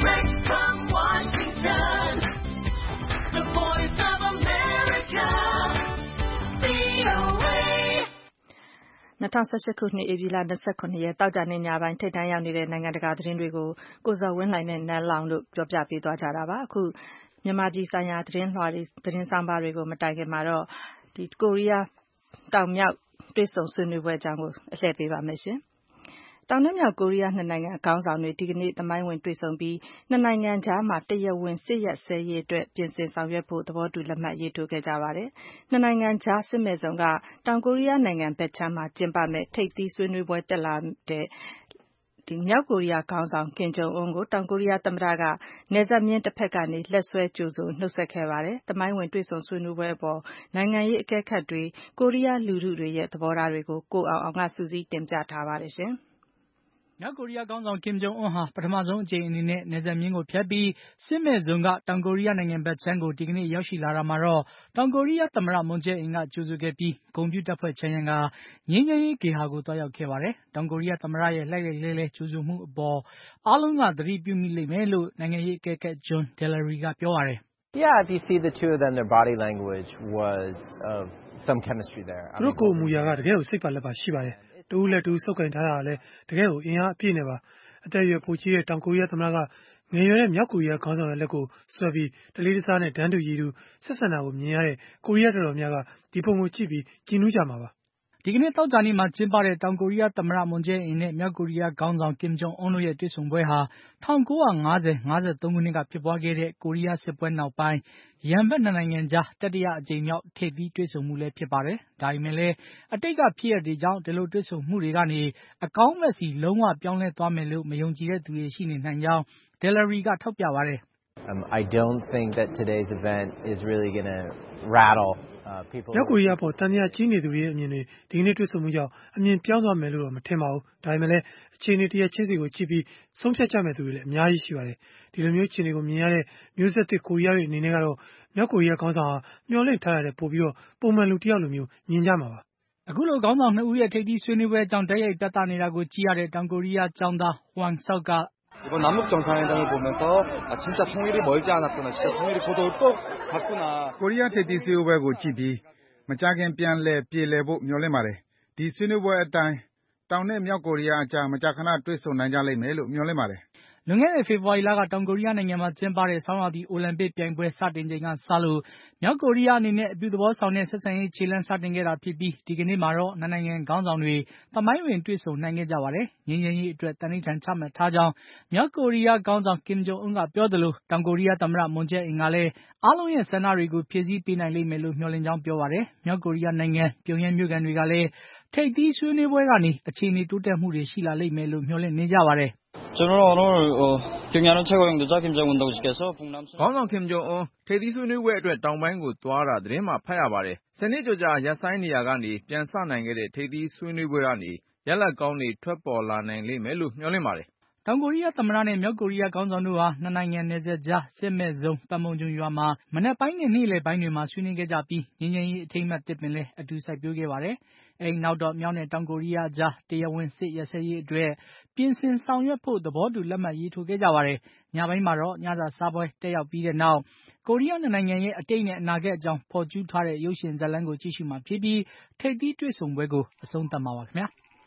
၂၀၁၈ခုနှစ်ဧပြီလ၂၇ရက်သောကြာနေ့ညပိုင်းထိပ်တန်းရောက်နေတဲ့နိုင်ငံတကာသတင်းတွေကိုကိုဇော်ဝင်းလှိုင်နဲ့နန်းလောင်ဝ်တို့ပြောပြပေးသွားကြတာပါ။အခုမြန်မာပြည်ဆိုင်ရာသတင်းလွှာတွေသတင်းဆောင်းပါးတွေကိုမတိုင်ခင်မှာတော့ဒီကိုရီးယားတောင်မြောက်တွေ့ဆုံဆွေးနွေးပွဲအကြောင်းကိုအလှည့်ပေးပါမယ်ရှင်။တောင်နဲ့မြောက်ကိုရီးယားနှစ်နိုင်ငံခေါင်းဆောင်တွေဒီကနေ့သမိုင်းဝင်တွေ့ဆုံပြီးနှစ်နိုင်ငံကြားမှာတရားဝင်စစ်ရပ်စဲရေးအတွက်ပြင်ဆင်ဆောင်ရွက်ဖို့သဘောတူလက်မှတ်ရေးထိုးခဲ့ကြပါတယ်။နှစ်နိုင်ငံကြားစစ်မဲ့ဇုံကတောင်ကိုရီးယားနိုင်ငံဘက်ခြမ်းမှာကျင်းပမယ့်ထိပ်သီးဆွေးနွေးပွဲတက်လာတဲ့ဒီမြောက်ကိုရီးယားခေါင်းဆောင်ကင်ဂျုံအွန်းကိုတောင်ကိုရီးယားသမ္မတကနယ်စပ်မျဉ်းတစ်ဖက်ကနေလက်ဆွဲကြိုဆိုနှုတ်ဆက်ခဲ့ပါတယ်။သမိုင်းဝင်တွေ့ဆုံဆွေးနွေးပွဲအပေါ်နိုင်ငံရေးအကဲခတ်တွေကိုရီးယားလူထုတွေရဲ့သဘောထားတွေကိုကိုအောင်အောင်ကစုစည်းတင်ပြထားပါတယ်ရှင်။မြောက်ကိုရီးယားခေါင်းဆောင်ကင်ဂျုံအွန်းဟာပထမဆုံးအကြိမ်အနေနဲ့နယ်စပ်မျဉ်းကိုဖြတ်ပြီးစစ်မဲ့ဇုံကတောင်ကိုရီးယားနိုင်ငံဘက်ခြမ်းကိုဒီကနေ့ရောက်ရှိလာတာမှာတော့တောင်ကိုရီးယားသမ္မတမွန်ဂျယ်အင်ကကြိုဆိုခဲ့ပြီးဂုဏ်ပြုတပ်ဖွဲ့ခြံရံကငြိမ်းချမ်းရေးဂေဟာကိုသွားရောက်ခဲ့ပါတယ်။တောင်ကိုရီးယားသမ္မတရဲ့လှိုက်လှိုက်လှဲလှဲကြိုဆိုမှုအပေါ်အားလုံးကသတိပြုမိလိမ့်မယ်လို့နိုင်ငံရေးအကဲခတ်ဂျွန်ဒယ်လာရီကပြောပါတယ်။ Yeah, if you see the two of them, their body language was of some chemistry there. သူတို့ကိုအမူအရာကတကယ်ကိုစိတ်ပါလက်ပါရှိပါတယ်။တူလည်းတူစုပ်ကင်ထားတာလည်းတကယ်ကိုအင်အားအပြည့်နဲ့ပါ။အသက်အရွယ်ပိုကြီးတဲ့တောင်ကိုရီးယားသမ္မတကငယ်ရွယ်တဲ့မြောက်ကိုရီးယားခေါင်းဆောင်ရဲ့လက်ကိုဆွဲပြီးတလေးတစားနဲ့တန်းတူရည်တူဆက်ဆံတာကိုမြင်ရတဲ့ကိုရီးယားတော်တော်များကဒီပုံကိုကြည့်ပြီးကြည်နူးကြမှာပါ။ဒီကနေ့သောကြာနေ့မှာကျင်းပတဲ့တောင်ကိုရီးယားသမ္မတမွန်ဂျယ်အင်နဲ့မြောက်ကိုရီးယားခေါင်းဆောင်ကင်ဂျုံအွန်းတို့ရဲ့တွေ့ဆုံပွဲဟာ၁၉၅၀-၅၃ ခုနှစ်ကဖြစ်ပွားခဲ့တဲ့ကိုရီးယားစစ်ပွဲနောက်ပိုင်းရန်ဘက်နှစ်နိုင်ငံကြားတတိယအကြိမ်မြောက်ထိပ်သီးတွေ့ဆုံမှုလည်းဖြစ်ပါတယ်။ဒါပေမဲ့လည်းအတိတ်ကဖြစ်ရပ်တွေကြောင့်ဒီလိုတွေ့ဆုံမှုတွေကနေအကောင်းဘက်စီလုံးဝပြောင်းလဲသွားမယ်လို့မယုံကြည်တဲ့သူတွေရှိနေနိုင်ကြောင်းဒယ်လာရီကထောက်ပြပါတယ်။ Um, I don't think that today's event is really going to rattle people. မြောက်ကိုရီးယားပေါ်တန်မြကြီးနေသူတွေရဲ့အမြင်တွေဒီကနေ့တွေ့ဆုံမှုကြောင့်အမြင်ပြောင်းသွားမယ်လို့တော့မထင်ပါဘူး။ဒါပေမဲ့လည်းအခြေအနေတရချင်းစီကိုကြည့်ပြီးဆုံးဖြတ်ကြမယ်သူတွေလည်းအများကြီးရှိပါတယ်။ဒီလိုမျိုးအခြေအနေကိုမြင်ရတဲ့မျိုးဆက်သစ်ကိုရီးယားတွေအနေနဲ့ကတော့မြောက်ကိုရီးယားခေါင်းဆောင်ဟာမျှော်လင့်ထားတဲ့ပို့ပြီးတော့ပုံမှန်လူတစ်ယောက်လိုမျိုးမြင်ကြမှာပါ။အခုလိုခေါင်းဆောင်နှစ်ဦးရဲ့ထိပ်သီးဆွေးနွေးပွဲအကြောင်းတိုက်ရိုက်ပြသနေတာကိုကြည့်ရတဲ့တောင်ကိုရီးယားကျောင်းသားဟွမ်ဆော့က 이번 남북 정상회담을 보면서 아, 진짜 통일이 멀지 않았구나. 진짜 통일이 곧 올 것 같구나. ကိုရီးယားထိပ်သီးစည်းဝေးပွဲကိုကြည့်ပြီးမကြခင်ပြန်လည်ပြေလည်ဖို့မျှော်လင့်ပါတယ်။ဒီဆွေးနွေးပွဲအတိုင်းတောင်နဲ့မြောက်ကိုရီးယားအကြားမကြာခဏတွေ့ဆုံနိုင်ကြလိမ့်မယ်လို့မျှော်လင့်ပါတယ်။လွန်ခဲ့တဲ့ဖေဖော်ဝါရီလကတောင်ကိုရီးယားနိုင်ငံမှာကျင်းပတဲ့ဆောင်းရာသီအိုလံပစ်ပြိုင်ပွဲစတင်ချိန်ကစလို့မြောက်ကိုရီးယားအနေနဲ့အပြုသဘောဆောင်တဲ့ဆက်ဆံရေးခြေလှမ်းစတင်ခဲ့တာဖြစ်ပြီးဒီကနေ့မှာတော့နှစ်နိုင်ငံခေါင်းဆောင်တွေသမိုင်းဝင်တွေ့ဆုံနိုင်ခဲ့ကြပါတယ်။ငြိမ်းချမ်းရေးအတွက်တန်ဋိဌာန်ချမှတ်ထားကြောင်းမြောက်ကိုရီးယားခေါင်းဆောင်ကင်ဂျုံအွန်းကပြောသလိုတောင်ကိုရီးယားသမ္မတမွန်ဂျယ်အင်ကလည်းအားလုံးရဲ့ဆန္ဒတွေကိုဖြည့်ဆည်းပေးနိုင်လိမ့်မယ်လို့မျှော်လင့်ကြောင်းပြောပါတယ်။မြောက်ကိုရီးယားနိုင်ငံပြုံယမ်းမြို့ခံတွေကလည်းထိပ်သီးဆွေးနွေးပွဲကနေအခြေအနေတိုးတက်မှုတွေရှိလာလိမ့်မယ်လို့မျှော်လင့်နေကြပါတယ်။ 저는 오늘 어, 경야는 최고 영도자 김정은 동지께서 북남 ခေါင်းဆောင်ကင်ဂျုံအွန်းထိပ်သီးဆွေးနွေးပွဲအတွက်တောင်ပိုင်းကိုသွားတာသတင်းမှာဖတ်ရပါတယ်။စနစ်ကြကြရပ်ဆိုင်းနေရကနေပြန်ဆနိုင်ခဲ့တဲ့ထိပ်သီးဆွေးနွေးပွဲကနေရလဒ်ကောင်းတွေထွက်ပေါ်လာနိုင်လိမ့်မယ်လို့မျှော်လင့်ပါတယ်။တောင်ကိုရီးယားသမ္မတနဲ့မြောက်ကိုရီးယားခေါင်းဆောင်တို့ဟာနှစ်နိုင်ငံနယ်စပ်ကြားစစ်မဲ့ဇုံပတ်မုံကျွန်းရွာမှာမနက်ပိုင်းနဲ့နေ့လယ်ပိုင်းတွေမှာဆွေးနွေးခဲ့ကြပြီးငြိမ်းချမ်းရေးအထိမ်းအမှတ်သစ်ပင်လည်းအတူစိုက်ပျိုးခဲ့ပါတယ်။အဲဒီနောက်တော့မြောက်နဲ့တောင်ကိုရီးယားကြားတရားဝင်စစ်ရပ်စဲရေးအတွက်ပြင်ဆင်ဆောင်ရွက်ဖို့သဘောတူလက်မှတ်ရေးထိုးခဲ့ကြပါတယ်။ညပိုင်းမှာတော့ညစာစားပွဲတက်ရောက်ပြီးတဲ့နောက်ကိုရီးယားနှစ်နိုင်ငံရဲ့အတိတ်နဲ့အနာဂတ်အကြောင်းဖော်ကျူးထားတဲ့ရုပ်ရှင်ဇာတ်လမ်းကိုကြည့်ရှုမှာဖြစ်ပြီးထိပ်သီးတွေ့ဆုံပွဲကိုအဆုံးသတ်မှာပါခင်ဗျာ။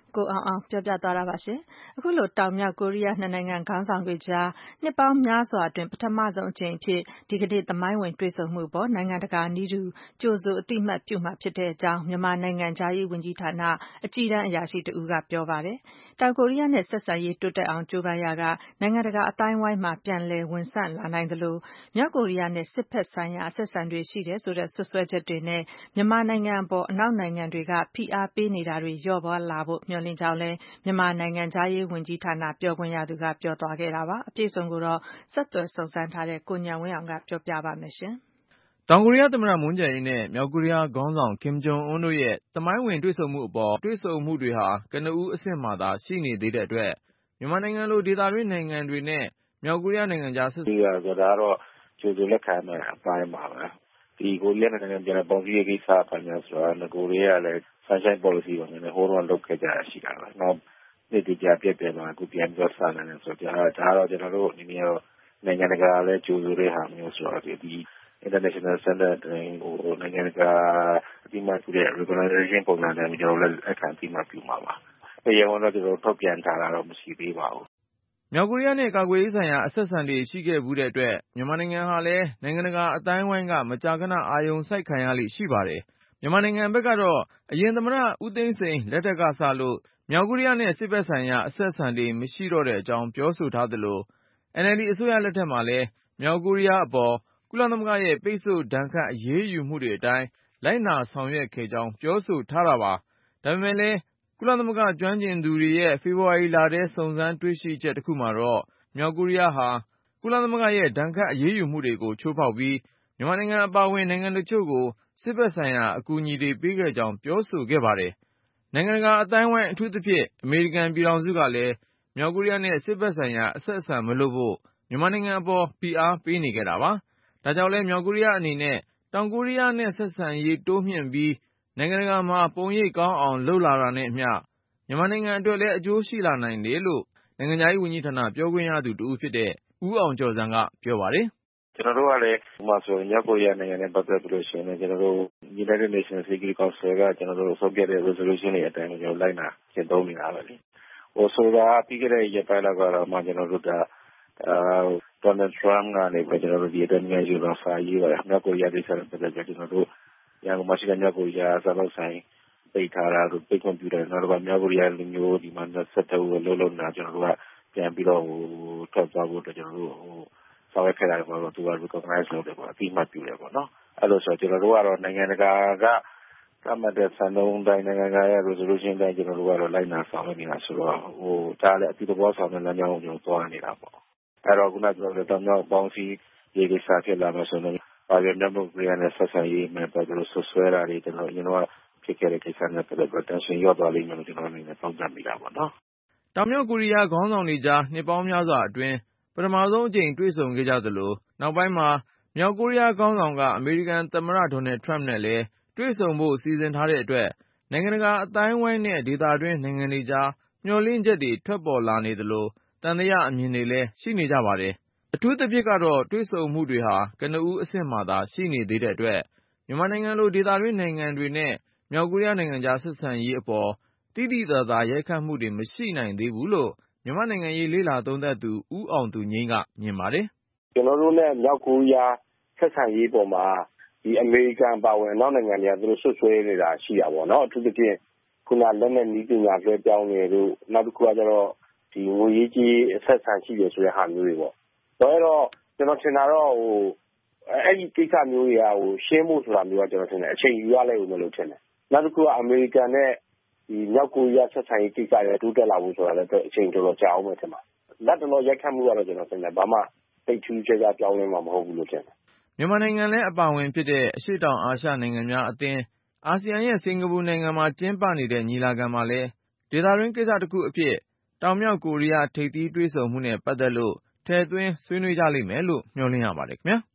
ကိုအောင်အောင်ပြောပြသွားတာပါရှင်။အခုလိုတောင်မြောက်ကိုရီးယားနှစ်နိုင်ငံခေါင်းဆောင်တွေကြားနှစ်ပေါင်းများစွာအတွင်းပထမဆုံးအကြိမ်အဖြစ်ဒီကနေ့သမိုင်းဝင်တွေ့ဆုံမှုပေါ်နိုင်ငံတကာနည်းတူကြိုဆိုအသိမှတ်ပြုမှာဖြစ်တဲ့အကြောင်းမြန်မာနိုင်ငံသားရေးဝန်ကြီးဌာနအကြီးတန်းအရာရှိတဦးကပြောပါတယ်။တောင်ကိုရီးယားနဲ့ဆက်ဆံရေးတိုးတက်အောင်ကြိုးပမ်းရာကနိုင်ငံတကာအတိုင်းအဝိုင်းမှာပြန်လည်ဝင်ဆန့်လာနိုင်သလိုမြောက်ကိုရီးယားနဲ့စစ်ဖက်ဆိုင်ရာအဆက်အဆံတွေရှိတယ်ဆိုတဲ့ဆွဆွဲချက်တွေနဲ့မြန်မာနိုင်ငံအပေါ်အနောက်နိုင်ငံတွေကဖိအားပေးနေတာတွေလျော့ပါးလာဖို့မျှော်လင့်ကြောင်းလည်းမြန်မာနိုင်ငံသားရေးဝန်ကြီးဌာနပြောခွင့်ရသူကပြောသွားခဲ့တာပါ။အပြည့်အစုံကိုတော့ဆက်သွယ်စုံစမ်းထားတဲ့ကိုဉာဏ်ဝင်းအောင်ကပြောပြပါမယ်ရှင်။တောင်ကိုရီးယားသမ္မတမွန်းဂျယ်အင်းနဲ့မြောက်ကိုရီးယားခေါင်းဆောင်ကင်ဂျုံအွန်းတို့ရဲ့သမိုင်းဝင်တွေ့ဆုံမှုအပေါ်တွေ့ဆုံမှုတွေဟာကနဦးအဆင့်မှသာရှိနေသေးတဲ့အတွက်မြန်မာနိုင်ငံလိုဒေသတွင်းနိုင်ငံတွေနဲ့မြောက်ကိုရီးယားနိုင်ငံကြားဆက်ဆံရေးဆိုတာတော့ကျိုးကျိုးလက်ခံမဲ့အပိုင်းပါပဲဒီကိုရီးယားနိုင်ငံပြန်လည်ပေါင်းစည်းရေးကိစ္စပိုင်းများဆိုတာငကိုရီးယားလည်း sunshine policy ပါနဲ့ဟိုတော့လုပ်ခဲ့ကြရရှိတာပဲ။နောက်ဒီဒီကြပြည့်တယ်မှာအခုပြန်ပြောစနေတယ်ဆိုတော့ဒါတော့ကျွန်တော်တို့ဒီနေ့တော့နိုင်ငံတကာလည်းကြိုးဆိုတဲ့ဟာမျိုးဆိုတော့ဒီ international standard တွေဟိုနိုင်ငံတကာအတိမတ်တဲ့ regulation ပုံစံနဲ့ကျွန်တော်လည်းအခန့်အတိမတ်ပြုမှာပါ။တရားဝင်တော့ကျွန်တော်ထုတ်ပြန်ထားတာတော့မရှိသေးပါဘူး။မြောက်ကိုရီးယားနဲ့ကာကွယ်ရေးဆိုင်ရာအဆက်အဆံတွေရှိခဲ့မှုတဲ့အတွက်မြန်မာနိုင်ငံဟာလည်းနိုင်ငံတကာအတိုင်းအဝိုင်းကမကြာခဏအာရုံစိုက်ခံရလိမ့်ရှိပါတယ်။မြန်မာနိုင်ငံဘက်ကတော့အရင်သမ္မတဦးသိန်းစိန်လက်ထက်ကစလို့မြောက်ကိုရီးယားနဲ့စစ်ဘက်ဆိုင်ရာအဆက်အဆံတွေမရှိတော့တဲ့အကြောင်းပြောဆိုထားသလို အန်အယ်လ်ဒီ အစိုးရလက်ထက်မှာလည်းမြောက်ကိုရီးယားအပေါ်ကုလသမဂ္ဂရဲ့ပိတ်ဆို့ဒဏ်ခတ်အရေးယူမှုတွေအတိုင်းလိုက်နာဆောင်ရွက်ခဲ့ကြောင်းပြောဆိုထားတာပါ။ဒါပေမဲ့လည်းကုလသမဂ္ဂကျွမ်းကျင်သူတွေရဲ့ဖေဖော်ဝါရီလထဲစုံစမ်းတွေ့ရှိချက်တစ်ခုမှာတော့မြောက်ကိုရီးယားဟာကုလသမဂ္ဂရဲ့ဒဏ်ခတ်အရေးယူမှုတွေကိုချိုးဖောက်ပြီးမြန်မာနိုင်ငံအပါအဝင်နိုင်ငံတချို့ကိုစစ်ဘက်ဆိုင်ရာအကူအညီတွေပေးခဲ့ကြောင်းပြောဆိုခဲ့ပါတယ်။နိုင်ငံတကာအတိုင်းအဝိုင်းအထူးသဖြင့်အမေရိကန်ပြည်ထောင်စုကလည်းမြောက်ကိုရီးယားနဲ့စစ်ဘက်ဆိုင်ရာအဆက်အဆံမလုပ်ဖို့မြန်မာနိုင်ငံအပေါ်ဖိအားပေးနေခဲ့တာပါ။ဒါကြောင့်လည်းမြောက်ကိုရီးယားအနေနဲ့တောင်ကိုရီးယားနဲ့ဆက်ဆံရေးတိုးမြှင့်ပြီးနိုင်ငံတကာမှာပုံရိပ်ကောင်းအောင်လုပ်လာတာနဲ့အမျှမြန်မာနိုင်ငံအတွက်လည်းအကျိုးရှိလာနိုင်တယ်လို့နိုင်ငံခြားရေးဝန်ကြီးဌာနပြောခွင့်ရသူတဦးဖြစ်တဲ့ဦးအောင်ကျော်ဇံကပြောပါတယ်။ကျွန်တော်တို့ကလည်းဥပမာဆိုမြောက်ကိုရီးယားနိုင်ငံနဲ့ပတ်သက်ပြီးလို့ရှိရင်ကျွန်တော်တို့ United Nations Security Council ကကျွန်တော်တို့ဆုံးဖြတ်တဲ့ resolution တွေအတိုင်းကျွန်တော်လိုက်နာကျင့်သုံးနေတာပဲလေ။ဟိုဆိုတာပြီးခဲ့တဲ့ရက်ပိုင်းလောက်ကတော့မှကျွန်တော်တို့ကအာဒေါ်နယ်ထရမ့်ကနေပဲကျွန်တော်တို့ဒီအတိုင်းမျိုးယူတော့စာရေးပါတယ်မြောက်ကိုရီးယားဒေသနဲ့ပတ်သက်ပြီးကျွန်တော်တို့ရန်ကုန်မှာရှိတဲ့မြောက်ကိုရီးယားစာလုံးဆိုင်ပိတ်ထားတာတို့ပိတ်ကွန်ပျူတာနောက်တော့မြောက်ကိုရီးယားလူမျိုးဒီမှာဆက်တူလုံးလုံးနာကျွန်တော်တို့ကပြန်ပြီးတော့ဟိုထွက်သွားဖို့အတွက်ကျွန်တော်တို့ဟိုဆောင်ရွက်ခဲ့တာပေါ့တော့သူက recognize လုပ်တယ်ပေါ့အတိအမှတ်ပြုတယ်ပေါ့နော်အဲ့လိုဆိုကျွန်တော်တို့ကတော့နိုင်ငံတကာကကမှတ်တဲ့စံနှုန်းတိုင်းနိုင်ငံတကာရဲ့ resolution တိုင်းကျွန်တော်တို့ကတော့လိုက်နာဆောင်ရွက်နေတာဆိုတော့ဟိုဒါလည်းအတိအကျဆောင်တဲ့လမ်းကြောင်းကိုကျွန်တော်သွားနေတာပေါ့အဲ့တော့ခုနကပြောတဲ့တောင်မြောက်ပေါင်းစည်းရေးကိစ္စဖြစ်လာမှဆိုတော့ဘာပဲမြောက်ကိုရီးယားနဲ့ဆက်ဆံရေးမှာပတ်သက်လို့ဆွဆွဲတာတွေကျွန်တော်ကျွန်တော်ဖြစ်ခဲ့တဲ့ကိစ္စနဲ့ပတ်သက်ပြီး tension ရော့သွားလိမ့်မယ်လို့ကျွန်တော်အနေနဲ့သုံးသပ်မိတာပေါ့နော်တောင်မြောက်ကိုရီးယားခေါင်းဆောင်တွေကြားနှစ်ပေါင်းများစွာအတွင်းပထမဆုံးအကြိမ်တွေ့ဆုံခဲ့ကြသလိုနောက်ပိုင်းမှာမြောက်ကိုရီးယားခေါင်းဆောင်ကအမေရိကန်သမ္မတဒေါ်နယ်ထရမ့်နဲ့လည်းတွေ့ဆုံဖို့စီစဉ်ထားတဲ့အတွက်နိုင်ငံတကာအတိုင်းအဝိုင်းနဲ့ဒေသတွင်းနိုင်ငံတွေကြားမျှော်လင့်ချက်တွေထွက်ပေါ်လာနေသလိုတန်တရားအမြင်တွေလည်းရှိနေကြပါတယ်။အထူးသဖြင့်ကတော့တွေ့ဆုံမှုတွေဟာကနဦးအဆင့်မှသာရှိနေသေးတဲ့အတွက်မြန်မာနိုင်ငံလိုဒေသတွင်းနိုင်ငံတွေနဲ့မြောက်ကိုရီးယားနိုင်ငံကြားဆက်ဆံရေးအပေါ်တိတိကျကျရိုက်ခတ်မှုတွေမရှိနိုင်သေးဘူးလို့မြန်မာနိုင်ငံရေးလေ့လာသုံးသပ်သူဦးအောင်သူငြိမ်းကမြင်ပါတယ်။ကျွန်တော်တို့နဲ့မြောက်ကိုရီးယားဆက်ဆံရေးပေါ်မှာဒီအမေရိကန်ပါဝင်နောက်နိုင်ငံတွေကသူတို့ဆွဆွဲနေတာရှိတာပေါ့နော်အထူးသဖြင့်ခုနလက်နဲ့နီးပညာလွှဲပြောင်းနေလို့နောက်တစ်ခုကကျတော့ဒီငွေရေးကြီးအဆက်ဆံရှိတယ်ဆိုတဲ့ဟာမျိုးတွေပေါ့။ဒါတော့ကျွန်တော်ထင်တာတော့ဟိုအဲ့ဒီကိစ္စမျိုးတွေကဟိုရှင်းဖို့ဆိုတာမျိုးကကျွန်တော်ထင်တယ်အချိန်ယူရလိမ့်ဦးမယ်လို့ထင်တယ်။နောက်တစ်ခုကအမေရိကန်နဲ့ဒီမြောက်ကိုရီးယားဆက်ဆံရေးကိစ္စတွေတိုးတက်လာဖို့ဆိုတာလည်းအချိန်တော်တော်ကြာအောင်ပဲထင်ပါ။လက်တော်ရိုက်ခတ်မှုကတော့ကျွန်တော်ထင်တယ်ဘာမှတိတ်ထူးခြားခြားပြောင်းလဲမှာမဟုတ်ဘူးလို့ထင်တယ်။မြန်မာနိုင်ငံလည်းအပါအဝင်ဖြစ်တဲ့အရှေ့တောင်အာရှနိုင်ငံများအသင်းအာဆီယံရဲ့စင်ကာပူနိုင်ငံမှာကျင်းပနေတဲ့ညီလာခံမှာလည်းဒေသတွင်းကိစ္စတစ်ခုအဖြစ်တောင်မြောက်ကိုရီးယားထိပ်သီးတွေ့ဆုံမှုနဲ့ပတ်သက်လို့ထည့်သွင်းဆွေးနွေးကြလိမ့်မယ်လို့မျှော်လင့်ရပါတယ်ခင်ဗျာ။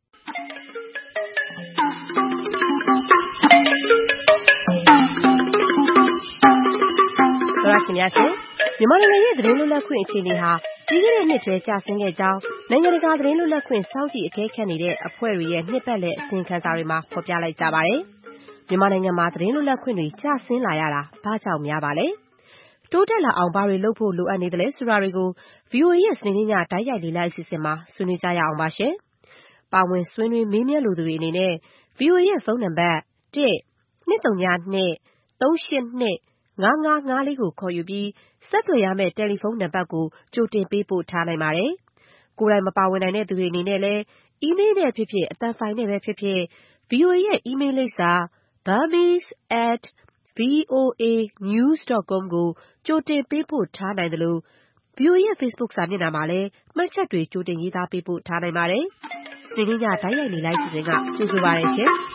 သောရရှင်များရှင်မြန်မာနိုင်ငံရဲ့သတင်းလွတ်လပ်ခွင့်အခြေအနေဟာပြီးခဲ့တဲ့နှစ်ထဲကျဆင်းခဲ့ကြောင်းနိုင်ငံတကာသတင်းလွတ်လပ်ခွင့်စောင့်ကြည့်အကဲခတ်နေတဲ့အဖွဲ့တွေရဲ့နှစ်ပတ်လည်အစီရင်ခံစာတွေမှာဖော်ပြလိုက်ကြပါတယ်။မြန်မာနိုင်ငံမှာသတင်းလွတ်လပ်ခွင့်တွေကျဆင်းလာရတာဘာကြောင့်များပါလဲ။တိုးတက်လာအောင်ဘာတွေလုပ်ဖို့လိုအပ်နေသလဲဆိုတာတွေကို ဗွီအိုအေရဲ့စနေနေ့ညတိုက်ရိုက်လေ့လာအစီအစဉ်မှာဆွေးနွေးကြရအောင်ပါရှင်။ပါဝင်ဆွေးနွေးမေးမြန်းလိုသူတွေအနေနဲ့ ဗွီအိုအေရဲ့ဖုန်းနံပါတ် တစ်နှစ်သုံးညနှစ်သုံးရှစ်နှစ်ငါးငါးငါးလေးကိုခေါ်ယူပြီးဆက်သွယ်ရမယ့်တယ်လီဖုန်းနံပါတ်ကိုကြိုတင်ပေးပို့ထားနိုင်ပါတယ်။ကိုယ်တိုင်မပါဝင်နိုင်တဲ့သူတွေအနေနဲ့လည်းအီးမေးလ်နဲ့ဖြစ်ဖြစ်အသံဖိုင်နဲ့ပဲဖြစ်ဖြစ် ဗွီအိုအေရဲ့အီးမေးလ်လိပ်စာ burmese at voanews dot com ကိုကြိုတင်ပေးပို့ထားနိုင်တယ်လို့ ဗွီအိုအေရဲ့ Facebook စာမျက်နှာမှာလည်းမှတ်ချက်တွေကြိုတင်ရေးသားပေးပို့ထားနိုင်ပါတယ်။စနေနေ့ညတိုက်ရိုက်လေလိုက်စီစဉ်ကကြိုဆိုပါရစေ။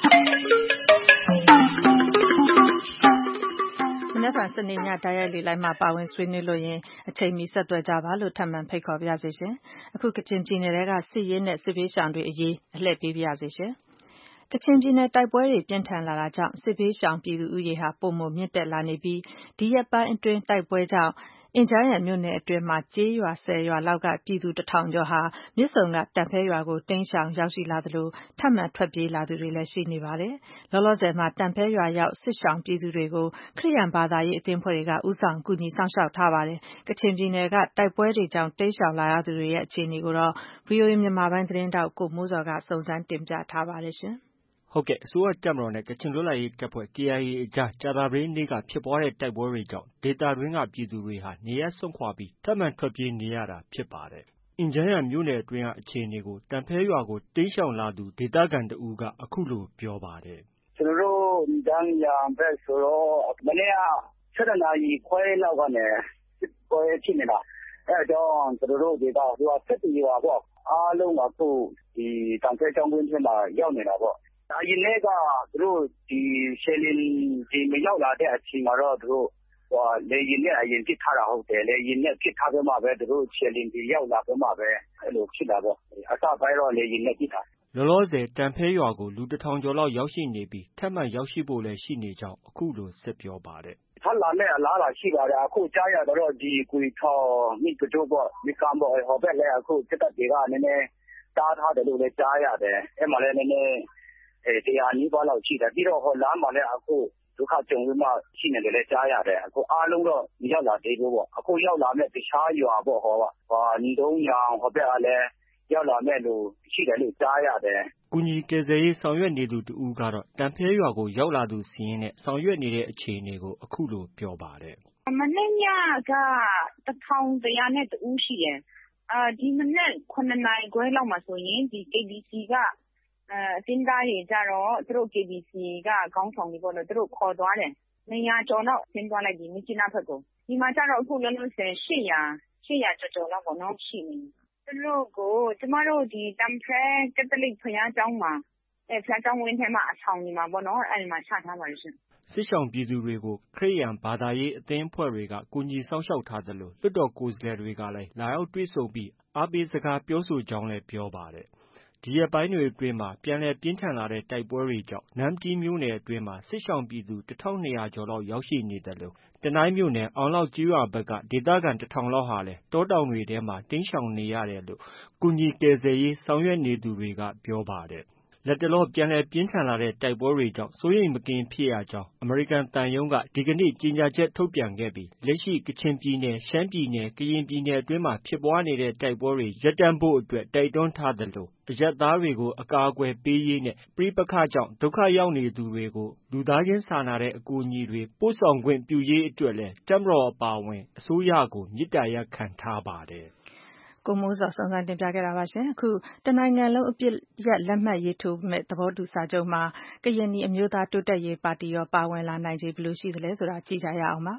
မနေ့ကစနေညတိုက်ရိုက်လေလိုက်မှာပါဝင်ဆွေးနွေးလို့ရင်အချိန်မီဆက်သွယ်ကြပါလို့ထပ်မံဖိတ်ခေါ်ပါရစေရှင်။အခုကချင်ပြည်နယ်ကစစ်ရေးနဲ့စစ်ပေးရှောင်တွေအရေးအလှည့်ပေးပါရစေရှင်။ကချင်ပြည်နယ်တိုက်ပွဲတွေပြင်းထန်လာတာကြောင့်စစ်ပေးရှောင်ပြည်သူဥယေဟာပုံမမြင့်တက်လာနေပြီးဒီရက်ပိုင်းအတွင်းတိုက်ပွဲကြောင့်အင်ဂျားရံမြို့နယ်အတွင်းမှာကျေးရွာဆယ်ရွာလောက်ကပြည်သူတစ်ထောင်ကျော်ဟာမြစ်ဆုံကတန်ဖဲရွာကိုတိမ်းရှောင်ရောက်ရှိလာသလိုထပ်မံထွက်ပြေးလာသူတွေလည်းရှိနေပါတယ်။လောလောဆယ်မှာတန်ဖဲရွာရောက်စစ်ရှောင်ပြည်သူတွေကိုခရစ်ယာန်ဘာသာရေးအသင်းဖွဲ့တွေကဥဆောင်ကူညီဆောင်ရှောက်ထားပါတယ်။ကချင်ပြည်နယ်ကတိုက်ပွဲတွေကြောင့်တိမ်းရှောင်လာရသူတွေရဲ့အခြေအနေကိုတော့ ဗွီအိုအေမြန်မာပိုင်းသတင်းတောက်ကိုမိုးစော်ကစုံစမ်းတင်ပြထားပါတယ်ရှင်။ဟုတ်ကဲ့အစိုးရတပ်မတော်နဲ့ကချင်လွတ်လပ်ရေးတပ်ဖွဲ့ K I A အကြားကြာသပတေးနေ့ကဖြစ်ပွားတဲ့တိုက်ပွဲတွေကြောင့်ဒေသတွင်းကပြည်သူတွေဟာနေရပ်စွန့်ခွာပြီးထပ်မံထွက်ပြေးနေရတာဖြစ်ပါတယ်။အင်ဂျန်းရံမြို့နယ်အတွင်းကအခြေအနေကိုတန်ဖဲရွာကိုတိမ်းရှောင်လာသူဒေသခံတဦးကအခုလိုပြောပါတယ်။ကျွန်တော်တို့အင်ဂျန်းရံဘက်ဆိုတော့မနေ့ကဆယ်နာရီခွဲလောက်ကနေစစ်ပွဲဖြစ်နေတာ။အဲဒါကြောင့်ကျွန်တော်တို့ဒေသဟိုဆက်တူရွာပေါ့အားလုံးကအခုဒီတန်ဖဲကျောင်းဝင်းထဲမှာရောက်နေတာပေါ့။အရင်နေ့ကသူတို့ဒီရှယ်လင်ဒီမရောက်လာတဲ့အချိန်မှာတော့သူတို့ဟိုလေရင်နဲ့အရင်ပြစ်ထားတာဟုတ်တယ်လေရင်နဲ့ပြစ်ထားပြီးမှပဲသူတို့ရှယ်လင်ဒီရောက်လာပြီးမှပဲအဲ့လိုဖြစ်တာပေါ့အစပိုင်းတော့လေရင်နဲ့ပြစ်တာလောလောဆယ်တန်ဖဲရွာကိုလူတစ်ထောင်ကျော်လောက်ရောက်ရှိနေပြီးထပ်မံရောက်ရှိဖို့လည်းရှိနေကြောင်းအခုလိုဆက်ပြောပါတယ်ထပ်လာမဲ့အလားလာရှိပါတယ်အခုကြားရတော့ဒီကွေထော်မိကတိုးပေါ့မိကမ်ပေါ့ဟောဘက်လည်းအခုတက်တက်တွေကနည်းနည်းတားထားတယ်လို့လည်းကြားရတယ်အဲ့မှာလည်းနည်းနည်းအဲတရားနီးပါးလောက်ရှိတယ်ပြီးတော့ဟောလမ်းမှာလည်းအခုဒုက္ခကြုံပြီးမှရှိနေတယ်လည်းကြားရတယ်အခုအားလုံးတော့မရောက်လာသေးဘူးပေါ့အခုရောက်လာမဲ့တခြားရွာပေါ့ဟောဟာညီတုံးရောင်ဟောဘက်ကလည်းရောက်လာမဲ့လို့ရှိတယ်လို့ကြားရတယ်ကူညီကယ်ဆယ်ရေးဆောင်ရွက်နေသူတူကတော့တန်ဖဲရွာကိုရောက်လာသူစီးရင်နဲ့ဆောင်ရွက်နေတဲ့အခြေအနေကိုအခုလိုပြောပါတယ်မနေ့ညကတစ်ထောင်တရားနဲ့တူရှိတယ်အာဒီမနေ့ခုနှစ်နာရီခွဲလောက်မှာဆိုရင်ဒီ K B C ကအတင်းသားတွေကြတော့သူတို့ K B C ကခေါင်းဆောင်တွေပေါ့နော်သူတို့ခေါ်သွားတယ်နေရာကျော်တော့ဆင်းသွားလိုက်ပြီမြစ်နာဘက်ကိုဒီမှာကြတော့အခုလည်းလို့ဆိုရှစ်ရာရှစ်ရာကျော်ကျော်လောက်ပေါ့နော်ရှိနေသူတို့ကိုကျမတို့ဒီတမ်ဖဲကက်သလစ်ဘုရားကျောင်းမှာအဲဘုရားကျောင်းဝင်းထဲမှာအဆောင်နေမှာပေါ့နော်အဲဒီမှာချထားပါလို့ရှင်စစ်ရှောင်ပြည်သူတွေကိုခရစ်ယာန်ဘာသာရေးအသင်းအဖွဲ့တွေကကူညီဆောင်ရှောက်ထားသလိုလွှတ်တော်ကိုယ်စားလှယ်တွေကလည်းလာရောက်တွေ့ဆုံပြီးအားပေးစကားပြောဆိုကြောင်းလည်းပြောပါတယ်ဒီရက်ပိုင်းတွေအတွင်းမှာပြန်လည်ပြင်းထန်လာတဲ့တိုက်ပွဲတွေကြောင့်နမ္မတီးမြို့နယ်အတွင်းမှာစစ်ရှောင်ပြည်သူတစ်ထောင်နှစ်ရာကျော်လောက်ရောက်ရှိနေတယ်လို့တနိုင်းမြို့နယ်အောင်လောက်ကျေးရွာဘက်ကဒေသခံတစ်ထောင်လောက်ဟာလည်းတောတောင်တွေထဲမှာတိမ်းရှောင်နေရတယ်လို့ကူညီကယ်ဆယ်ရေးဆောင်ရွက်နေသူတွေကပြောပါတယ်လက်တလောပြန်လည်ပြင်းထန်လာတဲ့တိုက်ပွဲတွေကြောင့်စိုးရိမ်မကင်းဖြစ်ရကြောင်းအမေရိကန်သံရုံးကဒီကနေ့ကြေညာချက်ထုတ်ပြန်ခဲ့ပြီးလက်ရှိကချင်ပြည်နယ်ရှမ်းပြည်နယ်ကရင်ပြည်နယ်အတွင်းမှာဖြစ်ပွားနေတဲ့တိုက်ပွဲတွေရပ်တန့်ဖို့အတွက်တိုက်တွန်းထားသလိုအရပ်သားတွေကိုအကာအကွယ်ပေးရေးနဲ့ပဋိပက္ခကြောင့်ဒုက္ခရောက်နေသူတွေကိုလူသားချင်းစာနာတဲ့အကူအညီတွေပို့ဆောင်ခွင့်ပြုရေးအတွက်လည်းတပ်မတော်အပါအဝင်အစိုးရကိုမေတ္တာရပ်ခံထားပါတယ်ကိုမိုးစောစုံစမ်းတင်ပြခဲ့တာပါရှင်အခုတနိုင်ငံလုံးအပြစ်ရက်လက်မှတ်ရေးထိုးမဲ့သဘောတူစာချုပ်မှာကရင်နီအမျိုးသားတိုးတက်ရေးပါတီရောပါဝင်လာနိုင်ခြေဘယ်လိုရှိသလဲဆိုတာကြည့်ကြရအောင်ပါ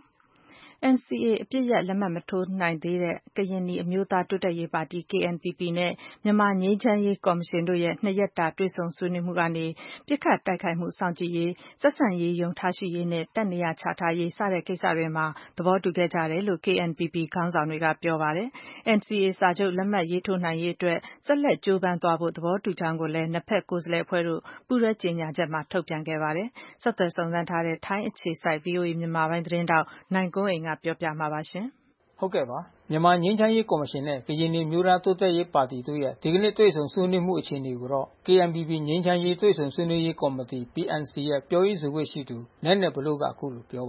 N C A အပြစ်ရက်လက်မှတ်မထိုးနိုင်သေးတဲ့ကရင်နီအမျိုးသားတိုးတက်ရေးပါတီ K N P P နဲ့မြန်မာငြိမ်းချမ်းရေးကော်မရှင်တို့ရဲ့နှစ်ရက်တာတွေ့ဆုံဆွေးနွေးမှုကနေပြစ်ခတ်တိုက်ခိုက်မှုစောင့်ကြည့်ရေးဆက်ဆံရေးယုံထားရှိရေးနဲ့တပ်နေရာချထားရေးစတဲ့ကိစ္စတွေမှာသဘောတူခဲ့ကြတယ်လို့ K N P P ခေါင်းဆောင်တွေကပြောပါတယ်။ N C A စာချုပ်လက်မှတ်ရေးထိုးနိုင်ရေးအတွက်ဆက်လက်ကြိုးပမ်းသွားဖို့သဘောတူကြောင်းကိုလည်းနှစ်ဖက်ကိုယ်စားလှယ်အဖွဲ့တို့ပူးတွဲကြေညာချက်မှာထုတ်ပြန်ခဲ့ပါတယ်။ဆက်သွယ်စုံစမ်းထားတဲ့ထိုင်းအခြေစိုက် V O A မြန်မာပိုင်းသတင်းတောက်နိုင်ကွန်းအိမ်ကပြောပြမှာပါရှင်ဟုတ်ကဲ့ပါမြန်မာငြိမ်းချမ်းရေးကော်မရှင်နဲ့ကရင်နီမျိုးသားတိုးတက်ရေးပါတီတို့ရဲ့ဒီကနေ့တွေ့ဆုံဆွေးနွေးမှုအခြေအနေကိုတော့ K N P P ငြိမ်းချမ်းရေးတွေ့ဆုံဆွေးနွေးရေးကော်မတီ P N C ရဲ့ပြောရေးဆိုခွင့်ရှိသူနည်းနည်းဘလို့ကအခုလိုပြောပါတယ်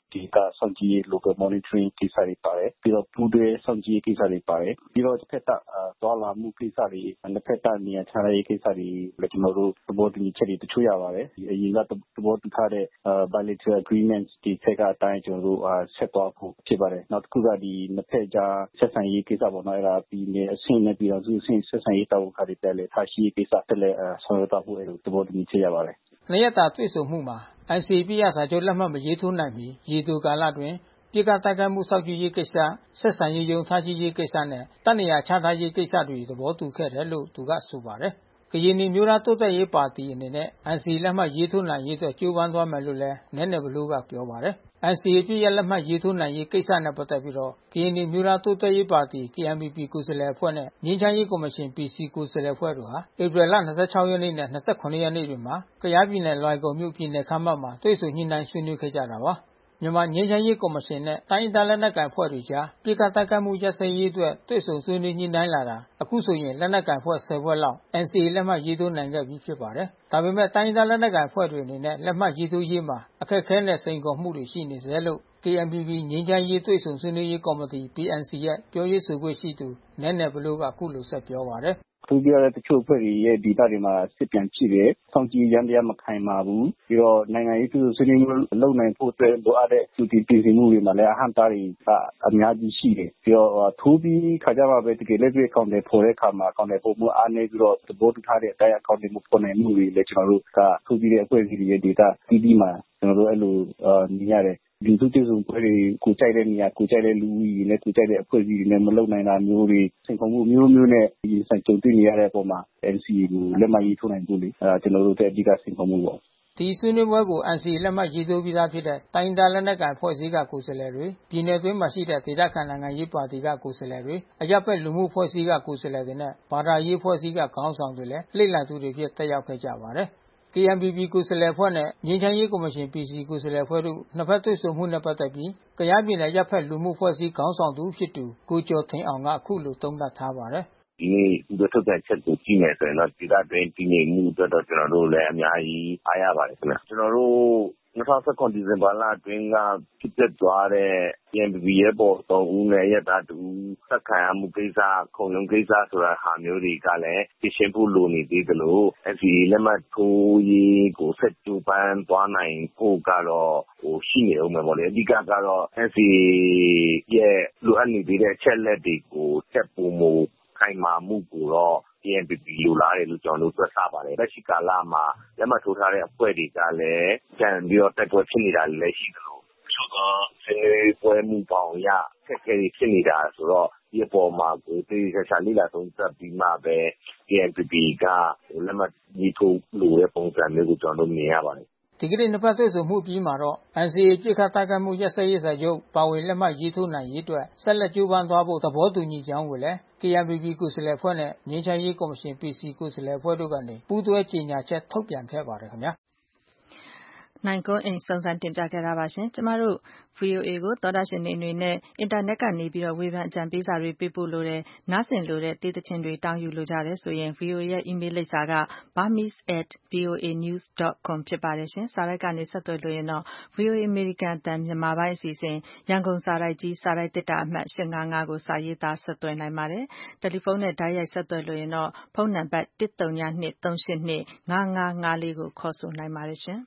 ဒေသစောင့်ကြည့်ရေး local monitoring ကိစ္စတွေပါတယ်ပြီးတော့ပူးတွဲစောင့်ကြည့်ရေးကိစ္စတွေပါတယ်ပြီးတော့တစ်ဖက်သက်သွားလာမှုကိစ္စတွေနှစ်ဖက်သက်နေရာချထားရေးကိစ္စတွေလည်းကျွန်တော်တို့သဘောတူညီချက်တွေတချို့ရပါတယ်အရင်ကသဘောတူထားတဲ့ bilateral agreements ဒီချက်ကအတိုင်းကျွန်တော်တို့ဆက်သွားဖို့ဖြစ်ပါတယ်နောက်တစ်ခုကဒီနှစ်ဖက်ကြားဆက်ဆံရေးကိစ္စပေါ့နော်အဲ့ဒါပြည်နယ်အဆင့်နဲ့ပြည်တော်စုအဆင့်ဆက်ဆံရေးတာဝန်ခံတွေတက်လေထားရှိရေးကိစ္စတက်လေဆောင်ရွက်သွားဖို့အဲ့လိုသဘောတူညီချက်ရပါတယ်နှစ်ရက်တာတွေ့ဆုံမှုမှာ N C A ပြည့်ရစာချုပ်လက်မှတ်မရေးထိုးနိုင်မီရေတိုကာလတွင်ပြည်ကတိုက်ခိုက်မှုစောင့်ကြည့်ရေးကိစ္စဆက်ဆံရေးယုံထားရှိရေးကိစ္စနဲ့တပ်နေရာချထားရေးကိစ္စတွေသဘောတူခဲ့တယ်လို့သူကဆိုပါတယ်ကရင်မျိုးသားတိုးတက်ရေးပါတီအနေနဲ့ N C A လက်မှတ်ရေးထိုးနိုင်ရေးအတွက်ကြိုးပမ်းသွားမယ်လို့လည်းနည်းနည်းဘလို့ကပြောပါတယ်N C A ပြည့်ရလက်မှတ်ရေးထိုးနိုင်ရေးကိစ္စနဲ့ပတ်သက်ပြီးတော့ကရင်မျိုးသားတိုးတက်ရေးပါတီ K N P P ကိုယ်စားလှယ်အဖွဲ့နဲ့ငြိမ်းချမ်းရေးကော်မရှင် P C ကိုယ်စားလှယ်အဖွဲ့တို့ဟာဧပြီလ၂၆ရက်နေ့နဲ့၂၇ရက်နေ့တွေမှာကယားပြည်နယ်လွိုင်ကော်မြို့ပြည်နယ်ခန်းမမှာတွေ့ဆုံညှိနှိုင်းဆွေးနွေးခဲ့ကြတာပါမြန်မာငြိမ်းချမ်းရေးကော်မရှင်နဲ့တိုင်းဒေသလက်နက်ကိုင်အဖွဲ့တွေကြားပြည်ကတိုက်ခိုက်မှုရပ်စဲရေးအတွက်တွေ့ဆုံဆွေးနွေးညှိနှိုင်းလာတာအခုဆိုရင်လက်နက်ကိုင်အဖွဲ့ဆယ်ဖွဲ့လောက် N C A လက်မှတ်ရေးထိုးနိုင်ခဲ့ပြီဖြစ်ပါတယ်။ဒါပေမဲ့တိုင်းဒေသလက်နက်ကိုင်အဖွဲ့တွေအနေနဲ့လက်မှတ်ရေးထိုးရေးမှာအခက်အခဲနဲ့စိန်ခေါ်မှုတွေရှိနေစေလို့ K N P P ငြိမ်းချမ်းရေးတွေ့ဆုံဆွေးနွေးရေးကော်မတီ P N C ရဲ့ပြောရေးဆိုခွင့်ရှိသူနည်းနည်းဘလို့ကအခုလိုဆက်ပြောပါတယ်သူပြတဲ့တချို့အဖွဲ့တွေရဲ့ဒေသတွေမှာစစ်ပြန်ဖြစ်တယ်။စောင့်ကြည့်ရန်တရားမခိုင်မာဘူး။ပြီးတော့နိုင်ငံရေးသူဆွေးနွေးမှုလုပ်နိုင်ဖို့အတွက်လိုအပ်တဲ့သူတည်ပြည်မှုတွေမှာလည်းအဟန့်တားတွေကအများကြီးရှိတယ်။ပြီးတော့ထိုးပြီးခါကြမှာပဲတကယ်လက်တွေ့ကောင်တယ်ပေါ်တဲ့အခါမှာကောင်တယ်ပုံမှုအားနေပြီးတော့သဘောတူထားတဲ့အတိုင်းအကောင်တယ်မှုပေါ်နိုင်မှုတွေလည်းကျွန်တော်တို့ကထိုးပြီးတဲ့အဖွဲ့အစည်းတွေရဲ့ဒေသပြီးပြီးမှကျွန်တော်တို့အဲ့လိုမြင်ရတယ်ဒီသူတေဆုံးပွဲတွေကိုကြိုက်တဲ့နေရာကိုကြိုက်တဲ့လူကြီးနဲ့ကိုကြိုက်တဲ့အဖွဲ့အစည်းတွေနဲ့မလုံနိုင်တာမျိုးတွေစိန်ခေါ်မှုမျိုးမျိုးနဲ့ဒီစံကြုံတွေ့နေရတဲ့အပေါ်မှာ N C A ကိုလက်မှတ်ရေးထိုးနိုင်ဖို့လေအဲကျွန်တော်တို့တဲ့အဓိကစိန်ခေါ်မှုပေါ့ဒီဆွေးနွေးပွဲကို N C A လက်မှတ်ရေးထိုးပြီးသားဖြစ်တဲ့တိုင်းဒေသလက်နက်ကိုင်ဖွဲ့စည်းကကိုယ်စားလှယ်တွေပြည်내တွင်းမှာရှိတဲ့ဒေသခံနိုင်ငံရေးပါတီကကိုယ်စားလှယ်တွေအရပ်ဘက်လူမှုဖွဲ့စည်းကကိုယ်စားလှယ်တွေနဲ့ဘာသာရေးဖွဲ့စည်းကခေါင်းဆောင်တွေလည်းလေ့လာသူတွေဖြစ်တက်ရောက်ခဲ့ကြပါတယ်K N P P ကိုယ်စားလှယ်အဖွဲ့နဲ့ငြိမ်းချမ်းရေးကော်မရှင် P C ကိုယ်စားလှယ်အဖွဲ့တို့နှစ်ဖက်တွေ့ဆုံမှုနဲ့ပတ်သက်ပြီးကယားပြည်နယ်ရပ်ဖက်လူမှုဖွဲ့စည်းခေါင်းဆောင်သူဖြစ်သူကိုကျော်ထင်အောင်ကအခုလိုသုံးသပ်ထားပါတယ်ဒီနေ့ဒီထုတ်ပြန်ချက်ကိုကြည့်မယ်ဆိုရင်တော့ဒီကတွင်တည်ငြိမ်မှုအတွက်တော့ကျွန်တော်တို့လည်းအများကြီးအားရပါတယ်ခင်ဗျကျွန်တော်တို့၂၀၁၇ဒီဇင်ဘာလအတွင်းကဖြစ်ပျက်သွားတဲ့ K N P P ရဲ့ပေါ်သုံးဦးနဲ့ရတာတူသက်ခံရမှုကိစ္စခုံရုံးကိစ္စဆိုတာဟာမျိုးတွေကလည်းသိရှင်းဖို့လိုနေသေးတယ်လို့ N C A လက်မှတ်ထိုးရေးကိုဆက်ကြိုးပမ်းသွားနိုင်ဖို့ကတော့ဟိုရှိနေအောင်ပဲပေါ့လေအဓိကကတော့ N C A ရဲ့လိုအပ်နေသေးတဲ့အချက်လက်တွေကိုတက်ဖို့မို့ခိုင်မာမှုကိုတော့ K N P P လိုလားတယ်လို့ကျွန်တော်တို့တွက်ဆပါတယ်လက်ရှိကာလမှာလက်မှတ်ထိုးထားတဲ့အဖွဲ့တွေကလည်းကြံပြီးတော့တက်ပွဲဖြစ်နေတာလည်းရှိတယ်လို့ချို့တော့ဆွေးနွေးပွဲမှုပေါင်းရခက်ခဲဖြစ်နေတာဆိုတော့ဒီအပေါ်မှာကိုတေးချာချာလေးလာသုံးသပ်ပြီးမှပဲ K N P P ကလက်မှတ်ရေးထိုးလိုတဲ့ပုံစံမျိုးကိုကျွန်တော်တို့မြင်ရပါတယ်ဒီကနေ့နှစ်ဖက်တွေ့ဆုံမှုပြီးမှာတော့ N C A ပြစ်ခတ်တိုက်ခိုက်မှုရပ်စဲရေးစာချုပ်ပါဝင်လက်မှတ်ရေးထိုးနိုင်ရေးအတွက်ဆက်လက်ကြိုးပမ်းသွားဖို့သဘောတူညီကြောင်းကိုလည်း K N P P ကိုယ်စားလှယ်အဖွဲ့နဲ့ငြိမ်းချမ်းရေးကော်မရှင် P C ကိုယ်စားလှယ်အဖွဲ့တို့ကနေပူးတွဲကြေညာချက်ထုတ်ပြန်ခဲ့ပါတယ်ခင်ဗျာနိုင်ကွန်းအိမ်စုံစမ်းတင်ပြခဲ့တာပါရှင်ကျမတို့ V O A ကိုသောတာရှင်တွေအနေနဲ့အင်တာနက်ကနေပြီးတော့ဝေဖန်အကြံပေးစာတွေပေးပို့လို့တဲ့နားဆင်လို့တဲ့တေးသချင်းတွေတောင်းယူလို့ကြတယ်ဆိုရင် V O A ရဲ့ email လိပ်စာက burmese at voanews dot com ဖြစ်ပါတယ်ရှင်စာရိုက်ကနေဆက်သွယ်လို့ရင်တော့ V O A American အသံမြန်မာပိုင်းအစီအစဉ်ရန်ကုန်စာရိုက်ကြီးစာရိုက်တစ်တာအမှတ်၈၅၅ကိုစာရေးသားဆက်သွယ်နိုင်ပါတယ်တယ်လီဖုန်းနဲ့ဓာတ်ရိုက်ဆက်သွယ်လို့ရင်တော့ဖုန်းနံပါတ်၁၃၂ ၃၈၂ ၅၅၅၄ကိုခေါ်ဆိုနိုင်ပါတယ်ရှင်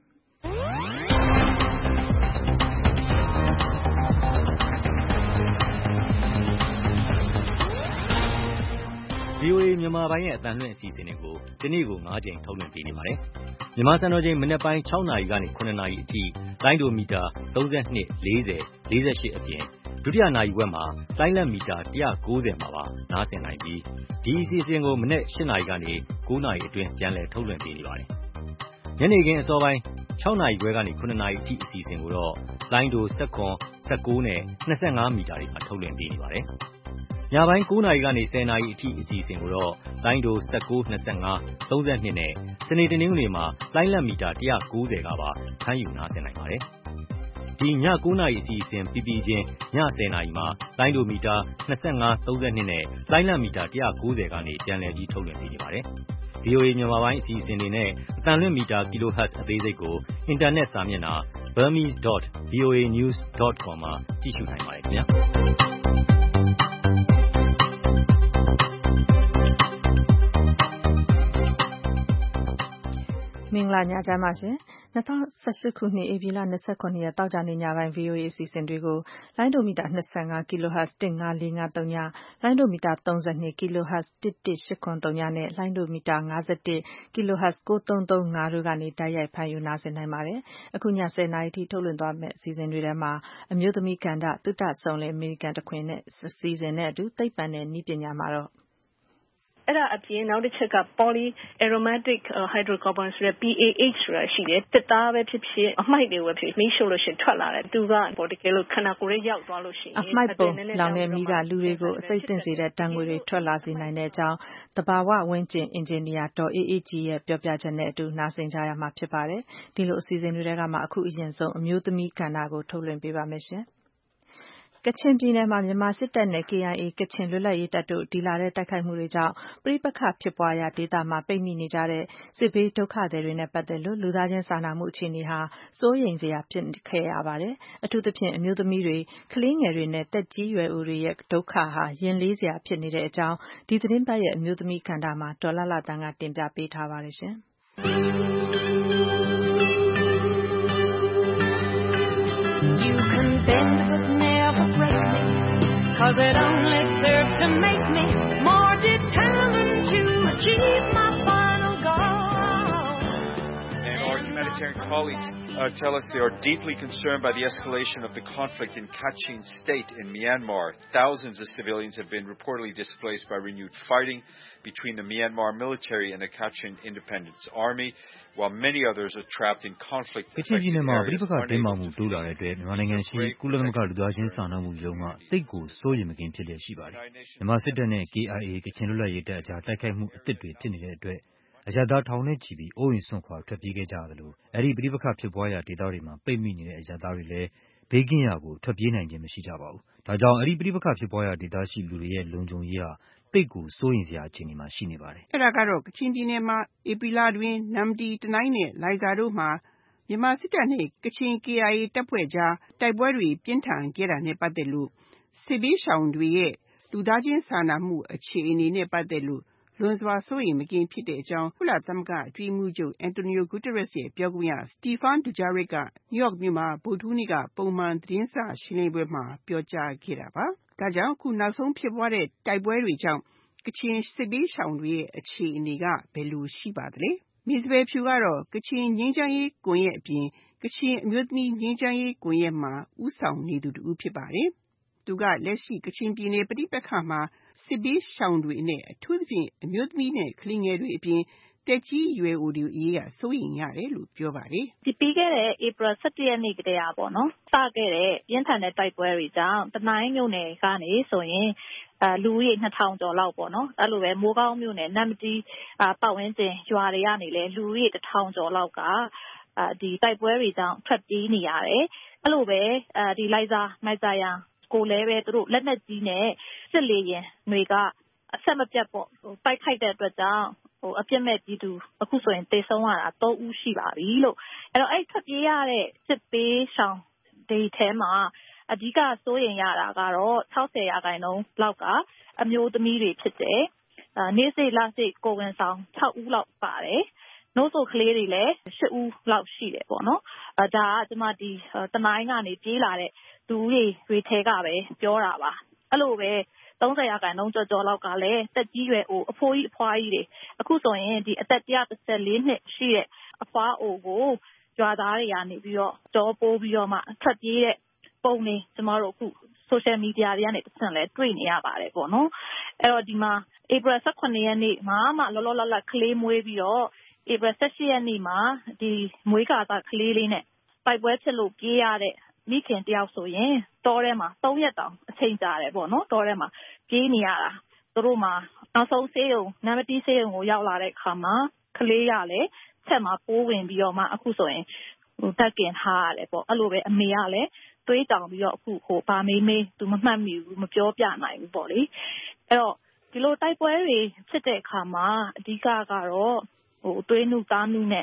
V O A မြန်မာပိုင်းရဲ့အသံလွှင့်အစီအစဉ်တွေကိုဒီနေ့ကို၅ကြိမ်ထုတ်လွှင့်ပေးနေပါတယ်။မြန်မာစံတော်ချိန်မနက်ပိုင်း၆နာရီကနေ၇နာရီအထိလိုင်းဒိုမီတာ၃၂ ၄၀ ၄၈အပြင်ဒုတိယနာရီဝက်မှာလိုင်းလက်မီတာ၁၉၀မှာပါနားဆင်နိုင်ပြီးဒီအစီအစဉ်ကိုမနက်၈နာရီကနေ၉နာရီအတွင်းပြန်လည်ထုတ်လွှင့်ပေးနေပါတယ်။ညနေခင်းအစောပိုင်း၆နာရီခွဲကနေ၇နာရီအထိအစီအစဉ်ကိုတော့လိုင်းဒို၁၇ ၁၉နဲ့၂၅မီတာတွေမှာထုတ်လွှင့်ပေးနေပါတယ်။ညပိုင်း၉နာရီကနေ၁၀နာရီအထိအစီအစဉ်ကိုတော့လိုင်းဒို၁၉ ၂၅ ၃၂နဲ့စနေတနင်္ဂနွေမှာလိုင်းလက်မီတာ၁၉၀ကပါဖမ်းယူနားဆင်နိုင်ပါတယ်။ဒီည၉နာရီအစီအစဉ်ပြီးပြီးချင်းည၁၀နာရီမှာလိုင်းဒိုမီတာ၂၅ ၃၂နဲ့လိုင်းလက်မီတာ၁၉၀ကနေပြန်လည်ပြီးထုတ်လွှင့်ပေးနေပါတယ်။ V O A မြန်မာပိုင်းအစီအစဉ်တွေနဲ့အသံလွှင့်မီတာ Kilohertz အသေးစိတ်ကိုအင်တာနက်စာမျက်နှာ burmese dot v o a news dot com မှာကြည့်ရှုနိုင်ပါတယ်ခင်ဗျာမင်္ဂလာညချမ်းပါရှင်၂၀၁၈ခုနှစ်ဧပြီလ၂၇ရက်တောက်ကြနေ့ညပိုင်း ဗွီအိုအေ အစီအစဉ်တွေကိုလိုင်းဒိုမီတာ၂၅ kilohertz တစ်ငါးလေးငါးသုံး လိုင်းဒိုမီတာ၃၂ kilohertz တစ်တစ်ရှစ်ခွန်သုံး နဲ့လိုင်းဒိုမီတာ၅၁ kilohertz ကိုးသုံးသုံးငါးတို့ကနေတိုက်ရိုက်ဖမ်းယူနားဆင်နိုင်ပါတယ်အခုညဆယ်နာရီထိထုတ်လွှင့်သွားမယ့်အစီအစဉ်တွေထဲမှာအမျိုးသမီးကဏ္ဍသုတဆုံလင်အမေရိကန်တခွင်နဲ့အစီအစဉ်နဲ့အတူသိပ္ပံနဲ့နည်းပညာမှာတော့အဲ့ဒါအပြင်နောက်တစ်ချက်က poly aromatic hydrocarbons ဆိုတဲ့ P A H ဆိုတာရှိတယ်တစ်သားပဲဖြစ်ဖြစ်အမှိုက်တွေပဲဖြစ်မီးရှို့လို့ရှိရင်ထွက်လာတယ်သူကပေါ်တကယ်လို့ခန္ဓာကိုယ်ရဲ့ရောက်သွားလို့ရှိရင်အမှိုက်ပုံလောင်တဲ့မီးကလူတွေကိုအစိတ်တင်စေတဲ့တံငွေတွေထွက်လာစေနိုင်တဲ့အကြောင်းတဘာဝဝန်းကျင်အင်ဂျင်နီယာဒေါ်အေးအေးကြီးရဲ့ပြောပြချက်နဲ့အတူနားဆင်ကြရမှာဖြစ်ပါတယ်ဒီလိုအစီအစဉ်တွေကမှအခုအရင်ဆုံးအမျိုးသမီးကဏ္ဍကိုထုတ်လွှင့်ပေးပါမယ်ရှင်ကချင်ပြည်နယ်မှာမြန်မာစစ်တပ်နဲ့ K I A ကချင်လွတ်လပ်ရေးတပ်တို့ဒီလာတဲ့တိုက်ခိုက်မှုတွေကြောင့်ပဋိပက္ခဖြစ်ပွားရာဒေသမှာပိတ်မိနေကြတဲ့စစ်ဘေးဒုက္ခသည်တွေနဲ့ပတ်သက်လို့လူသားချင်းစာနာမှုအခြေအနေဟာစိုးရိမ်စရာဖြစ်ခဲ့ရပါတယ်အထူးသဖြင့်အမျိုးသမီးတွေကလေးငယ်တွေနဲ့တက်ကြီးရွယ်အိုတွေရဲ့ဒုက္ခဟာရင်လေးစရာဖြစ်နေတဲ့အကြောင်းဒီသတင်းပတ်ရဲ့အမျိုးသမီးကဏ္ဍမှာဒေါ်လာလာတန်းကတင်ပြပေးထားပါတယ်ရှင် Cause it only serves to make me more determined to achieve my final goal. And our humanitarian colleagues uh, tell us they are deeply concerned by the escalation of the conflict in Kachin State in Myanmar. Thousands of civilians have been reportedly displaced by renewed fighting between the Myanmar military and the Kachin Independence Army, while many others are trapped in conflict. ကချင်ပြည်နယ်မှာပြည်ပကတင်းမာမှုတိုးလာတဲ့အတွက်မြန်မာနိုင်ငံရှိကုလသမဂ္ဂလူသားချင်းစာနာမှုရုံးကတိတ်ကိုစိုးရိမ်မကင်းဖြစ်လျက်ရှိပါတယ်။မြန်မာစစ်တပ်နဲ့ K I A ကချင်လွတ်လပ်ရေးတပ်အကြားတိုက်ခိုက်မှုအသစ်တွေဖြစ်နေတဲ့အတွက်အရပ်သားထောင်နဲ့ချီပြီးအိုးအိမ်စွန့်ခွာထွက်ပြေးခဲ့ကြရတယ်လို့အဲဒီပြည်ပကဖြစ်ပွားရာဒေသတွေမှာပိတ်မိနေတဲ့အရပ်သားတွေလည်းဘေးကင်းရာကိုထွက်ပြေးနိုင်ခြင်းမရှိကြပါဘူး။ဒါကြောင့်အဲဒီပြည်ပကဖြစ်ပွားရာဒေသရှိလူတွေရဲ့လုံခြုံရေးဟာတိတ်ကိုစိုးရိမ်စရာအခြေအနေမှာရှိနေပါတယ်။အဲ့ဒါကတော့ကချင်ပြည်နယ်မှာဧပြီလတွင်နမ်ဒီတနိုင်းနဲ့လိုင်ဇာတို့မှာမြန်မာစစ်တပ်နဲ့ကချင် K I A တပ်ဖွဲ့ကြားတိုက်ပွဲတွေပြင်းထန်ခဲ့တာနဲ့ပတ်သက်လို့စစ်ဘေးရှောင်တွေရဲ့လူသားချင်းစာနာမှုအခြေအနေနဲ့ပတ်သက်လို့လွန်စွာစိုးရိမ်မကင်းဖြစ်တဲ့အကြောင်းကုလသမဂ္ဂအတွင်းမှုချုပ်အန်တိုနီယိုဂူတရက်စ်ရဲ့ပြောခွင့်ရစတီဖန်ဒူဂျာရစ်ကနယူးယောက်မြို့မှာဗုဒ္ဓဟူးနေ့ကပုံမှန်သတင်းစာရှင်းလင်းပွဲမှာပြောကြားခဲ့တာပါ။ဒါကြောင့်အခုနောက်ဆုံးဖြစ်ပွားတဲ့တိုက်ပွဲတွေကြောင့်ကချင်စစ်ဘေးရှောင်တွေရဲ့အခြေအနေကဘယ်လိုရှိပါသလဲ။မစ္စဘယ်ဖြူကတော့ကချင်ငြိမ်းချမ်းရေးကွန်ရက်အပြင်ကချင်အမျိုးသမီးငြိမ်းချမ်းရေးကွန်ရက်မှာဦးဆောင်နေသူတူဖြစ်ပါတယ်။သူကလက်ရှိကချင်ပြည်နယ်ပဋိပက္ခမှာစစ်ဘေးရှောင်တွေနဲ့အထူးသဖြင့်အမျိုးသမီးနဲ့ကလေးငယ်တွေအပြင်တက်ကြီးရွယ်အိုတွေအရေးကစိုးရိမ်ရတယ်လို့ပြောပါတယ်။ဒီပြီးခဲ့တဲ့ဧပြီ၁၁ရက်နေ့ကတည်းကပေါ့နော်စခဲ့တဲ့ပြင်းထန်တဲ့တိုက်ပွဲတွေကြောင့်တနိုင်းမြို့နယ်ကနေဆိုရင်အဲလူဦးရေနှစ်ထောင်ကျော်လောက်ပေါ့နော်အဲ့လိုပဲမိုးကောင်းမြို့နယ်နမ်မတီပတ်ဝန်းကျင်ရွာတွေကနေလည်းလူဦးရေတစ်ထောင်ကျော်လောက်ကအဲဒီတိုက်ပွဲတွေကြောင့်ထွက်ပြေးနေရတယ်အဲ့လိုပဲအဲဒီလိုက်စာမိုက်စာရန်ကိုလည်းပဲသူတို့လက်နက်ကြီးနဲ့စစ်လေရင်တွေကအဆက်မပြတ်ပေါ့တိုက်ခိုက်တဲ့အတွက်ကြောင့်ဟိုအပြစ်မဲ့ပြည်သူအခုဆိုရင်တေဆုံးရတာသုံးဦးရှိပါပြီလို့အဲ့တော့အဲ့ထွက်ပြေးရတဲ့စစ်ပေးဆောင်ဒီထဲမှာအဓိကစိုးရင်ရတာကတော့၆၀ရာခိုင်နှုန်းလောက်ကအမျိုးသမီးတွေဖြစ်တယ်။နေ့စိလစိကိုဝင်ဆောင်၆ဦးလောက်ပါတယ်။နှုတ်ဆိုကလေးတွေလည်း၈ဦးလောက်ရှိတယ်ပေါ့နော်။အဲဒါကကျွန်မဒီတနိုင်းကနေပြေးလာတဲ့သူတွေတွေထဲကပဲပြောတာပါ။အဲ့လိုပဲ၃၀ရာခိုင်နှုန်းကျော်ကျော်လောက်ကလည်းတက်ကြီးရွယ်အိုအဖိုးကြီးအဖွားကြီးတွေအခုဆိုရင်ဒီအသက်၁၁၄နှစ်ရှိတဲ့အဖွားအိုကိုကြွားသားတွေကနေပြီးတော့ကြောပိုးပြီးတော့မှထွက်ပြေးတဲ့ပုံနေကျမတို့အခု social media တွေကနေတစ်ဆင့်လဲတွေ့နေရပါတယ်ပေါ့နော်အဲ့တော့ဒီမှာဧပြီ၁၇ရက်နေ့မှာမှလောလောလတ်လတ်ကလေးမွေးပြီးတော့ဧပြီ၁၈ရက်နေ့မှာဒီမွေးကာတာကလေးလေးနဲ့ပိုက်ပွဲဖြစ်လို့ပြေးရတဲ့မိခင်တယောက်ဆိုရင်တောထဲမှာ၃ရက်တောင်အချိန်ကြာတယ်ပေါ့နော်တောထဲမှာပြေးနေရတာသူတို့မှာနောက်ဆုံးဆေးရုံနမ်မတီးဆေးရုံကိုရောက်လာတဲ့အခါမှာကလေးရလည်းဆက်မှာပိုးဝင်ပြီးတော့မှအခုဆိုရင်ဟိုတက်ကင်ထားရတယ်ပေါ့အဲ့လိုပဲအမေကလည်းသွေးတောင်ပြီးတော့အခုဟိုဗာမေးမေးသူမမှတ်မိဘူးမပြောပြနိုင်ဘူးပေါ့လေအဲ့တော့ဒီလိုတိုက်ပွဲတွေဖြစ်တဲ့အခါမှာအဓိကကတော့ဟိုသွေးနုသားနုနဲ့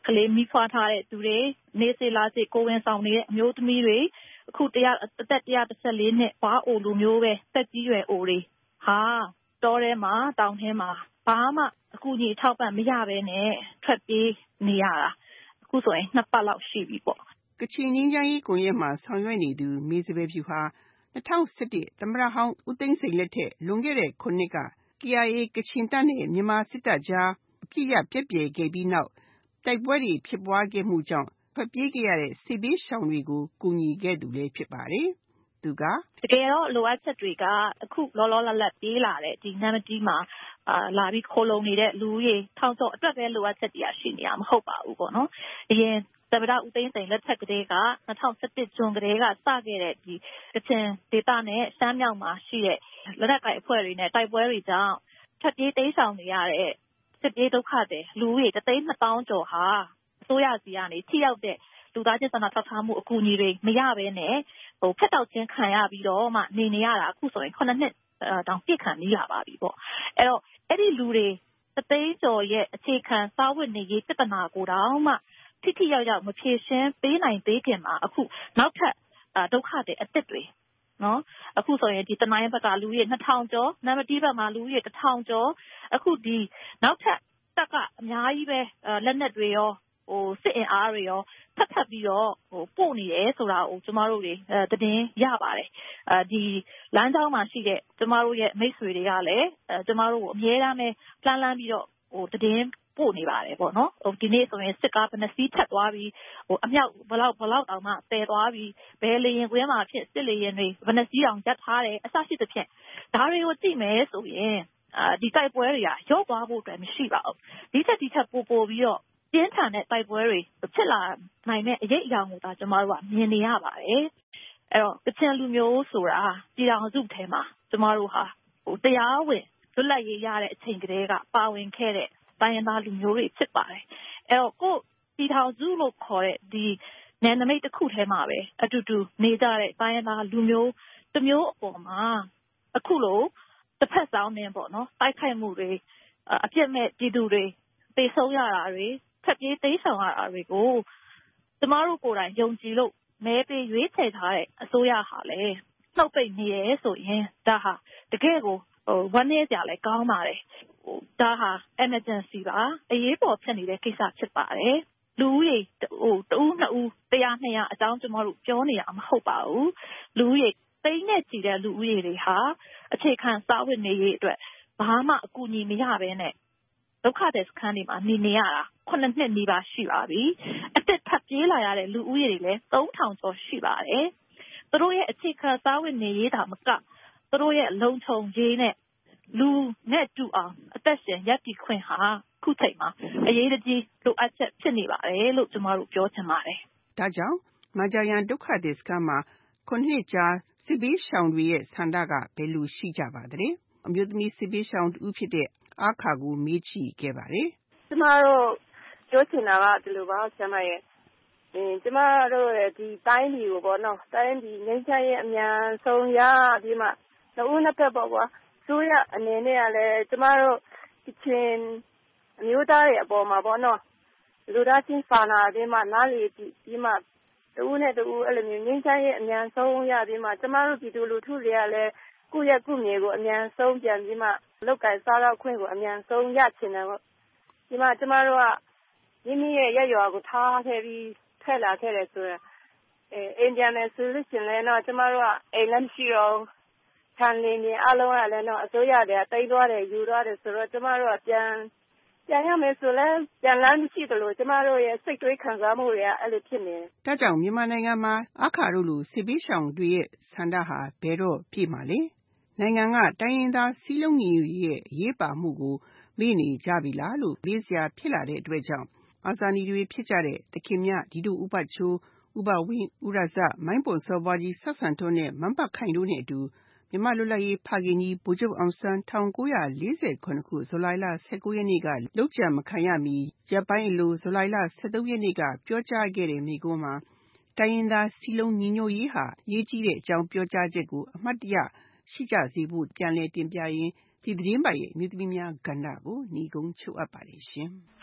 ကလေးမိဖွားထားတဲ့သူတွေနေစေလာစေကိုဝင်ဆောင်နေတဲ့အမျိုးသမီးတွေအခုတရားအသက်one thirty-fourနှစ်ဘာအိုလူမျိုးပဲတက်ကြီးရွယ်အိုတွေဟာတောထဲမှာတောင်ထဲမှာဘာမှအကူအညီထောက်ပံ့မရဘဲနဲ့ထွက်ပြေးနေရတာအခုဆိုရင်နှစ်ပတ်လောက်ရှိပြီပေါ့ကချင်ငြိမ်းချမ်းရေးကွန်ရက်မှာဆောင်ရွက်နေသူမေစပယ်ဖြူဟာtwo thousand elevenသမ္မတဟောင်းဦးသိန်းစိန်လက်ထက်လွန်ခဲ့တဲ့ခုနှစ်က K I A ကချင်တပ်နဲ့မြန်မာစစ်တပ်ကြားအပြစ်ရပြက်ပြယ်ခဲ့ပြီးနောက်တိုက်ပွဲတွေဖြစ်ပွားခဲ့မှုကြောင့်ထွက်ပြေးခဲ့ရတဲ့စစ်ဘေးရှောင်တွေကိုကူညီခဲ့သူလည်းဖြစ်ပါတယ်။သူကတကယ်တော့လိုအပ်ချက်တွေကအခုလောလောလတ်လတ်ပြေးလာတဲ့ဒီနမ်မတီးမှာအာလာပြီးခိုးလုံနေတဲ့လူကြီးထောင်ကျော်အတွက်ပဲလိုအပ်ချက်တွေကရှိနေတာမဟုတ်ပါဘူးပေါ့နော်။အရင်သမ္မတဦးသိန်းစိန်လက်ထက်ကတည်းကtwo thousand elevenဇွန်ကတည်းကစခဲ့တဲ့ဒီကချင်ဒေသနဲ့ရှမ်းမြောက်မှာရှိတဲ့လက်နက်ကိုင်အဖွဲ့တွေနဲ့တိုက်ပွဲတွေကြောင့်ထွက်ပြေးတိမ်းရှောင်နေရတဲ့စစ်ပြေးဒုက္ခတွေလူကြီးone thousand two thousandကျော်ဟာအစိုးရစီကနေထိရောက်တဲ့လူသားချင်းစာနာထောက်ထားမှုအကူအညီတွေမရဘဲနဲ့ဟိုဖက်တောက်ချင်းခံရပြီးတော့မှနေနေရတာအခုဆိုရင်nineနှစ်တောင်ပြည့်ခံနေရပါပြီပေါ့အဲ့တော့အဲ့ဒီလူတွေone thousandကျော်ရဲ့အခြေခံစားဝတ်နေရေးပြဿနာကိုတောင်မှထိထိရောက်ရောက်မဖြေရှင်းပေးနိုင်သေးခင်မှာအခုနောက်ထပ်ဒုက္ခတွေအသစ်တွေနော်အခုဆိုရင်ဒီတနိုင်းဘက်ကလူကြီးtwo thousandကျော်နမ်မတီးဘက်မှာလူကြီးone thousandကျော်အခုဒီနောက်ထပ်တက်ကအများကြီးပဲလက်နက်တွေရောဟိုစစ်အင်အားတွေရောထပ်ထပ်ပြီးတော့ဟိုပို့နေတယ်ဆိုတာကိုကျမတို့တွေအဲတည်င်းရပါတယ်အဲဒီလမ်းကြောင်းမှာရှိတဲ့ကျမတို့ရဲ့မိတ်ဆွေတွေကလည်းအဲကျမတို့ကိုအမြဲတမ်းပဲလှမ်းလှမ်းပြီးတော့ဟိုတည်င်းပို့နေပါတယ်ပေါ့နော်ဟိုဒီနေ့ဆိုရင်စစ်ကားဘယ်နှစီးထပ်သွားပြီးဟိုအမြောက်ဘလောက်ဘလောက်တောင်မှပယ်သွားပြီးဘယ်လေရင်ကွင်းမှာဖြစ်စစ်လေရင်တွေဘယ်နှစီးအောင်ရပ်ထားတယ်အစရှိသဖြင့်ဒါတွေကိုကြည့်မယ်ဆိုရင်အာဒီတိုက်ပွဲတွေကရော့သွားဖို့အတွက်မရှိပါဘူးဒီချက်ဒီချက်ပို့ပို့ပြီးတော့ပြင်းထန်တဲ့တိုက်ပွဲတွေဖြစ်လာနိုင်တဲ့အရေးအယောင်ကိုဒါကျမတို့ကမြင်နေရပါတယ်အဲ့တော့ကချင်လူမျိုးဆိုတာပြည်တော်စုထဲမှာကျမတို့ဟာဟိုတရားဝင်လွတ်လပ်ရေးရတဲ့အချိန်ကလေးကပါဝင်ခဲ့တဲ့တိုင်းရင်းသားလူမျိုးတွေဖြစ်ပါတယ်အဲ့တော့ကိုပြည်တော်စုလို့ခေါ်တဲ့ဒီနယ်နိမိတ်တစ်ခုထဲမှာပဲအတူတူနေကြတဲ့တိုင်းရင်းသားလူမျိုးတစ်မျိုးအပေါ်မှာအခုလိုတစ်ဖက်ဆောင်နေပေါ့နော်တိုက်ခိုက်မှုတွေအပြစ်မဲ့ပြည်သူတွေတေဆုံးရတာတွေထပ်ပြေးတိမ်းဆောင်ရတာတွေကိုကျမတို့ကိုယ်တိုင်ယုံကြည်လို့မဲပေးရွေးချယ်ထားတဲ့အစိုးရဟာလည်းနှုတ်ပိတ်နေရဲဆိုရင်ဒါဟာတကယ်ကိုဟိုဝမ်းနည်းကြလဲကောင်းပါတယ်ဟိုဒါဟာ emergency ပါအရေးပေါ်ဖြစ်နေတဲ့ကိစ္စဖြစ်ပါတယ်လူဦးရေဟိုတဦးနှစ်ဦးတရားနှစ်ရာအကြောင်းကျမတို့ပြောနေရမှာမဟုတ်ပါဘူးလူဦးရေသိန်းနဲ့ချီတဲ့လူဦးရေတွေဟာအခြေခံစားဝတ်နေရေးအတွက်ဘာမှအကူအညီမရဘဲနဲ့ဒုက္ခတဲ့စခန်းတွေမှာနေနေရတာnineနှစ်နီးပါးရှိပါပြီအသက်ထပ်ပြေးလာရတဲ့လူဦးရေတွေလည်းthree thousandကျော်ရှိပါတယ်သူတို့ရဲ့အခြေခံစားဝတ်နေရေးတာမကသူတို့ရဲ့လုံခြုံရေးနဲ့လူနဲ့တူအောင်အသက်ရှင်ရပ်တည်ခွင့်ဟာခုချိန်မှာအရေးကြီးလိုအပ်ချက်ဖြစ်နေပါတယ်လို့ကျမတို့ပြောချင်ပါတယ်ဒါကြောင့်မဂျာယန်ဒုက္ခသည်စခန်းမှာnineနှစ်ကြာစစ်ဘေးရှောင်တွေရဲ့ဆန္ဒကဘယ်လိုရှိကြပါသလဲအမျိုးသမီးစစ်ဘေးရှောင်တူဖြစ်တဲ့အခါကိုမေးချီခဲ့ပါတယ်ကျမတို့ပြောချင်တာကဒီလိုပါဆရာမရဲ့အင်းကျမတို့ရဲ့ဒီတိုင်းပြည်ကိုပေါ့နော်တိုင်းပြည်ငြိမ်းချမ်းရေးအမြန်ဆုံးရပြီးမှနှစ်ဦးနှစ်ဖက်ပေါ့ကွာဆိုရအနေနဲ့ကလည်းကျမတို့ကချင်အမျိုးသားတွေအပေါ်မှာပေါ့နော်လူသားချင်းစာနာပြီးမှနားလေပြီးမှတူဦးနဲ့တူဦးအဲ့လိုမျိုးငြိမ်းချမ်းရေးအမြန်ဆုံးရပြီးမှကျမတို့ပြည်သူလူထုတွေကလည်းကုရက်ကုမြေကိုအမြန်ဆုံးပြန်ပြီးမှလောက်ကင်စားတော့ခွင့်ကိုအမြန်ဆုံးရချင်တယ်ပေါ့ဒီမှာကျမတို့ကမိမိရဲ့ရက်ရွာကိုထားခဲ့ပြီးထွက်လာခဲ့တယ်ဆိုရင်အဲအိန္ဒိယနဲ့ဆိုလို့ရှိရင်တော့ကျမတို့ကအိမ်လည်းမရှိတော့ခြံလင်းနေအလုံးကလည်းတော့အစိုးရတွေကတိတ်သွားတယ်ယူသွားတယ်ဆိုတော့ကျမတို့ကပြန်ပြန်ရမယ်ဆိုလဲပြန်လမ်းမရှိတယ်လို့ကျမတို့ရဲ့စိတ်တွေးခံစားမှုတွေကအဲ့လိုဖြစ်နေတယ်ဒါကြောင့်မြန်မာနိုင်ငံမှာအခါတို့လူစစ်ပေးရှောင်တွေရဲ့ဆန္ဒဟာဘယ်တော့ပြည့်မှာလဲနိုင်ငံကတိုင်းရင်းသားစည်းလုံးညီညွတ်ရေးအရေးပါမှုကိုမေ့နေကြပြီလားလို့မေးစရာဖြစ်လာတဲ့အတွက်ကြောင့်အာဇာနည်တွေဖြစ်ကြတဲ့သခင်မြဒီတို့ဥပချိုးဥပဝင်းဥရဇမိုင်းပွန်စောပွားကြီးဆက်ဆန်ထွန်းနဲ့မန်းပတ်ခိုင်တို့နဲ့အတူမြန်မာလွတ်လပ်ရေးဖခင်ကြီးဗိုလ်ချုပ်အောင်ဆန်းnineteen forty-sevenခုဇူလိုင်လnineteenရက်နေ့ကလုပ်ကြံမခံရမီရပ်ပိုင်းအလိုဇူလိုင်လthirteenရက်နေ့ကပြောကြားခဲ့တဲ့မိန့်ခွန်းမှာတိုင်းရင်းသားစည်းလုံးညီညွတ်ရေးဟာအရေးကြီးတဲ့အကြောင်းပြောကြားချက်ကိုအမှတ်တရရှိကြစေဖို့ပြန်လည်တင်ပြရင်းဒီသတင်းပတ်ရဲ့အမျိုးသမီးများကဏ္ဍကိုညီကုန်းချုပ်အပ်ပါတယ်ရှင်။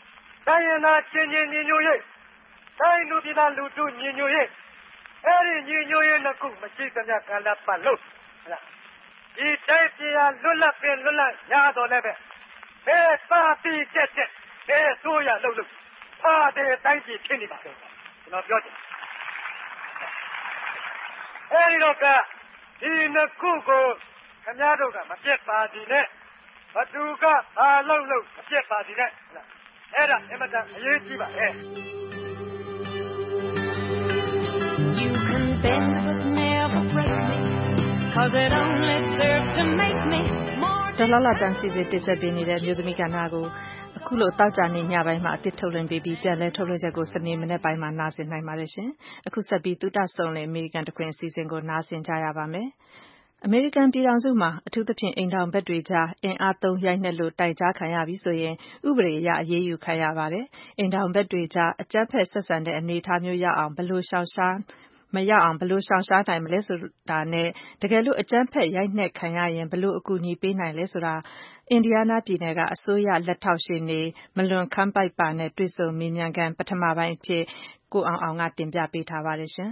တိုင်းရင်းသားချင်းချင်းညီညွတ်ရေးတိုင်းလူပြည်သားလူထုညီညွတ်ရေးအဲ့ဒီညီညွတ်ရေးနှစ်ခုမရှိသမျှကာလပတ်လို့ဟုတ်လားဒီတိုင်းပြည်ဟာလွတ်လပ်ပင်လွတ်လပ်ရတော့လည်းပဲဘယ်ပါတီတက်တက်ဘယ်ဆိုရလို့လို့ဖာတဲ့တိုင်းပြည်ဖြစ်နေပါတော့ကျွန်တော်ပြောတယ်အဲ့ဒီတော့ကဒီနှစ်ခုကိုခင်ဗျားတို့ကမပြတ်ပါစီနဲ့ဘသူကအားလုံးလို့မပြတ်ပါစီနဲ့ဟုတ်လားအဲ့ဒါအမှန်တအရေးကြီးပါလေ You can bend but never break me cause it only serves to make me more ဒေါ်လာလာတန်စီစီတက်ဆက်ပေးနေတဲ့မြို့သမီးကဏ္ဍကိုအခုလိုတောက်ကြနေညပိုင်းမှာအတစ်ထုတ်လွှင့်ပေးပြီးပြန်လဲထုတ်လွှင့်ချက်ကိုစနေမနေ့ပိုင်းမှာနားဆင်နိုင်ပါတယ်ရှင်အခုဆက်ပြီးတုတဆုံလေအမေရိကန်တခွင်အစီအစဉ်ကိုနားဆင်ကြရပါမယ်အမေရိကန်ပြည်ထောင်စုမှာအထူးသဖြင့်အိမ်ထောင်ဘက်တွေကြားအင်အားသုံးရိုက်နှက်လို့တိုင်ကြားခံရပြီဆိုရင်ဥပဒေအရအရေးယူခံရပါတယ်အိမ်ထောင်ဘက်တွေကြားအကြမ်းဖက်ဆက်ဆံတဲ့အနေအထားမျိုးရအောင်ဘယ်လိုရှောင်ရှားမရအောင်ဘယ်လိုရှောင်ရှားနိုင်မလဲဆိုတာနဲ့တကယ်လို့အကြမ်းဖက်ရိုက်နှက်ခံရရင်ဘယ်လိုအကူအညီပေးနိုင်လဲဆိုတာအင်ဒီယားနားပြည်နယ်ကအစိုးရလက်ထောက်ရှေ့နေမလွန်ခမ်းပိုက်ပါနဲ့တွေ့ဆုံမေးမြန်းခန်းပထမပိုင်းအဖြစ်ကိုအောင်အောင်ကတင်ပြပေးထားပါတယ်ရှင်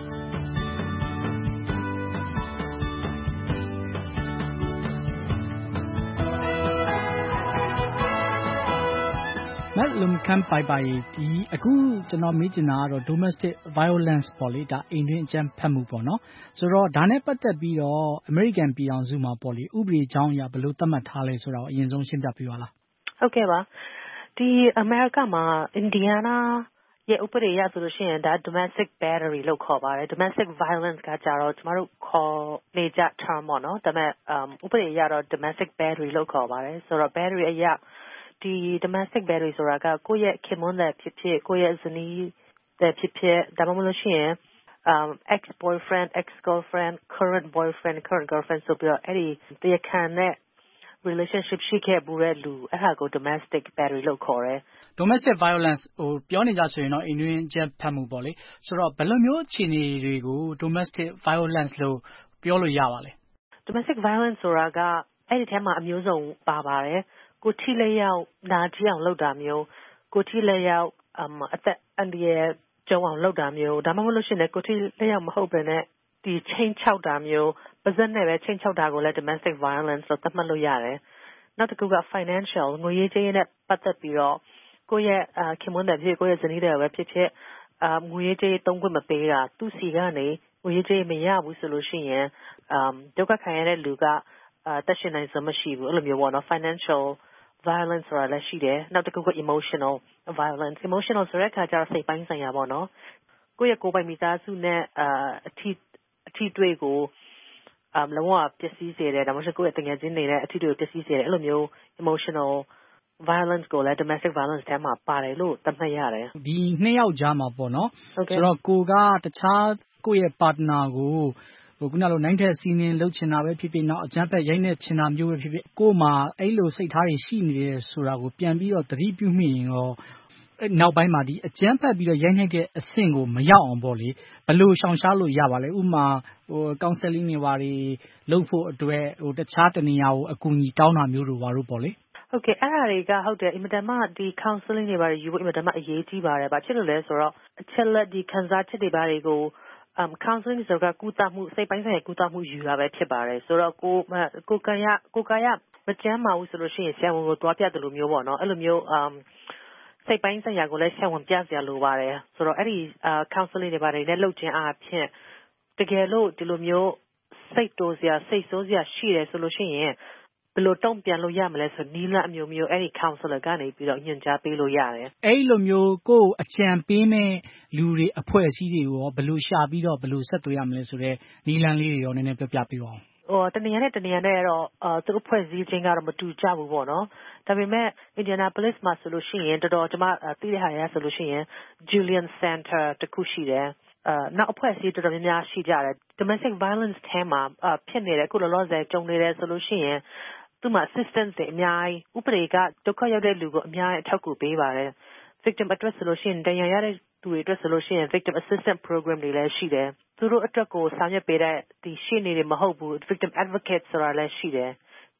မတ်လုံခမ်းပိုင်ပိုင်ဒီအခုကျွန်တော်မေးချင်တာကတော့ domestic violence ပေါ့လေဒါအိမ်တွင်းအကြမ်းဖက်မှုပေါ့နော်ဆိုတော့ဒါနဲ့ပတ်သက်ပြီးတော့ American ပြည်အောင်စုမှာပေါ့လေဥပဒေကြောင်းအရဘယ်လိုသတ်မှတ်ထားလဲဆိုတော့အရင်ဆုံးရှင်းပြပေးပါလားဟုတ်ကဲ့ပါဒီ America မှာ Indiana ရဲ့ဥပဒေအရဆိုလို့ရှိရင်ဒါ domestic battery လို့ခေါ်ပါတယ် domestic violence ကကြတော့ကျမတို့ခေါ်နေကြ term ပေါ့နော်ဒါပေမဲ့ဥပဒေအရတော့ domestic battery လို့ခေါ်ပါတယ်ဆိုတော့ battery အရဒီ domestic battery ဆိုတာကကိုယ့်ရဲ့ခင်မွန်းတဲ့ဖြစ်ဖြစ်ကိုယ့်ရဲ့ဇနီးတဲ့ဖြစ်ဖြစ်ဒါမှမဟုတ်လို့ရှိရင် um ex boyfriend ex girlfriend current boyfriend current girlfriend ဆိုပြီးတော့အဲ့ဒီတရားခံနဲ့ relationship ရှိခဲ့ဘူးတဲ့လူအဲ့ဒါကို domestic battery လို့ခေါ်တယ် domestic violence ဟိုပြောနေကြဆိုရင်တော့အိမ်တွင်းအကြမ်းဖက်မှုပေါ့လေဆိုတော့ဘယ်လိုမျိုးအခြေအနေတွေကို domestic violence လို့ပြောလို့ရပါလဲ domestic violence ဆိုတာကအဲ့ဒီထဲမှာအမျိုးစုံပါပါတယ်ကိုထိလက်ရောက်နာကျင်အောင်လုပ်တာမျိုးကိုထိလက်ရောက်အသက်အန္တရာယ်ကြုံအောင်လုပ်တာမျိုးဒါမှမဟုတ်လို့ရှိရင်ကိုထိလက်ရောက်မဟုတ်ဘဲနဲ့ဒီချင်းချောက်တာမျိုးပါဇက်နဲ့ပဲချင်းချောက်တာကိုလည်း domestic violence လို့သတ်မှတ်လို့ရတယ်နောက်တစ်ခုက financial ငွေရေးကြေးရေးနဲ့ပတ်သက်ပြီးတော့ကိုယ့်ရဲ့ခင်မွန်းတဲ့ဖြစ်ကိုယ့်ရဲ့ဇနီးတဲ့ပဲဖြစ်ဖြစ်ငွေရေးကြေးရေးသုံးခွင့်မပေးတာသူ့စီကနေငွေရေးကြေးရေးမရဘူးဆိုလို့ရှိရင်ဒုက္ခခံရတဲ့လူကတက်ရှင်နိုင်စွမ်းမရှိဘူးအဲ့လိုမျိုးပေါ့နော် financial violence ဆိုတာလည်းရှိတယ်နောက်တစ်ခုက emotional violence emotional ဆိုတဲ့အခါကျတော့စိတ်ပိုင်းဆိုင်ရာပေါ့နော်ကိုယ့်ရဲ့ကိုယ်ပိုင်မိသားစုနဲ့အထီးအထီးတွေ့ကိုလုံးဝပျက်စီးစေတယ်ဒါမှမဟုတ်ကိုယ့်ရဲ့တကယ်ချင်းနေတဲ့အထီးတွေ့ကိုပျက်စီးစေတယ်အဲ့လိုမျိုး emotional violence ကိုလည်း domestic violence ထဲမှာပါတယ်လို့သတ်မှတ်ရတယ်ဒီနှစ်ယောက်ကြားမှာပေါ့နော်ဆိုတော့ကိုကတခြားကိုယ့်ရဲ့ partner ကိုဟိုခုနလိုနိုင်တဲ့စီးနင်းလှုပ်ချင်တာပဲဖြစ်ဖြစ်နောက်အကြမ်းဖက်ရိုက်နှက်ချင်တာမျိုးပဲဖြစ်ဖြစ်ကို့မှာအဲ့လိုစိတ်ထားတွေရှိနေတယ်ဆိုတာကိုပြန်ပြီးတော့သတိပြုမိရင်ရောနောက်ပိုင်းမှာဒီအကြမ်းဖက်ပြီးတော့ရိုက်နှက်တဲ့အဆင့်ကိုမရောက်အောင်ပေါ့လေဘယ်လိုရှောင်ရှားလို့ရပါလဲဥပမာဟို counseling တွေပါတွေလုပ်ဖို့အတွက်ဟိုတခြားတနေရာကိုအကူအညီတောင်းတာမျိုးတို့ပါတို့ပေါ့လေဟုတ်ကဲ့အဲ့ဒါတွေကဟုတ်တယ်အင်မတန်မှဒီ counseling တွေပါယူဖို့အင်မတန်မှအရေးကြီးပါတယ်။ဘာဖြစ်လို့လဲဆိုတော့အချက်လက်ဒီခံစားချက်တွေပါတွေကို um counseling ဆိုတာကုသမှုစိတ်ပိုင်းဆိုင်ရာကုသမှုယူတာပဲဖြစ်ပါတယ်ဆိုတော့ကိုကိုကရကိုကရမကျမ်းမာဘူးဆိုလို့ရှိရင်ဆရာဝန်ကိုတွားပြတယ်လို့မျိုးပေါ့နော်အဲ့လိုမျိုး um စိတ်ပိုင်းဆိုင်ရာကိုလည်းဆရာဝန်ပြစရာလိုပါတယ်ဆိုတော့အဲ့ဒီ counseling တွေပါတယ်နဲ့လုပ်ခြင်းအားဖြင့်တကယ်လို့ဒီလိုမျိုးစိတ်တိုးစရာစိတ်ဆိုးစရာရှိတယ်ဆိုလို့ရှိရင်ဘယ်လိုတုံ့ပြန်လို့ရမလဲဆိုနီးလအမျိုးမျိုးအဲ့ဒီ counselor ကနေပြီးတော့ညွှန်ကြားပေးလို့ရတယ်အဲ့လိုမျိုးကိုအကြံပေးမဲ့လူတွေအဖွဲ့အစည်းတွေရောဘယ်လိုရှာပြီးတော့ဘယ်လိုဆက်သွယ်ရမလဲဆိုတော့နီးလန်းလေးတွေရောနည်းနည်းပြောပြပေးပါဦးဟိုတနေရာနဲ့တနေရာနဲ့တော့အာသူ့ဖွဲ့စည်းခြင်းကတော့မတူကြဘူးပေါ့နော်ဒါပေမဲ့ Indianapolis မှာဆိုလို့ရှိရင်တော်တော်ကျွန်မသိတဲ့ဟာရဆိုလို့ရှိရင် Julian Center တခုရှိတယ်အာနောက်အဖွဲ့အစည်းတော်တော်များများရှိကြတယ် domestic violence ထဲမှာဖြစ်နေတဲ့အခုလောလောဆယ်ကြုံနေတယ်ဆိုလို့ရှိရင်သူ့မှာ assistance တွေအများကြီးဥပဒေကဒုက္ခရောက်တဲ့လူကိုအများကြီးအထောက်အကူပေးပါတယ် victim အတွက်ဆိုလို့ရှိရင်တရားရတဲ့သူတွေအတွက်ဆိုလို့ရှိရင် victim assistance program တွေလည်းရှိတယ်သူတို့အတွက်ကိုဆောင်ရွက်ပေးတဲ့ဒီရှေ့နေတွေမဟုတ်ဘူး victim advocate ဆိုတာလည်းရှိတယ်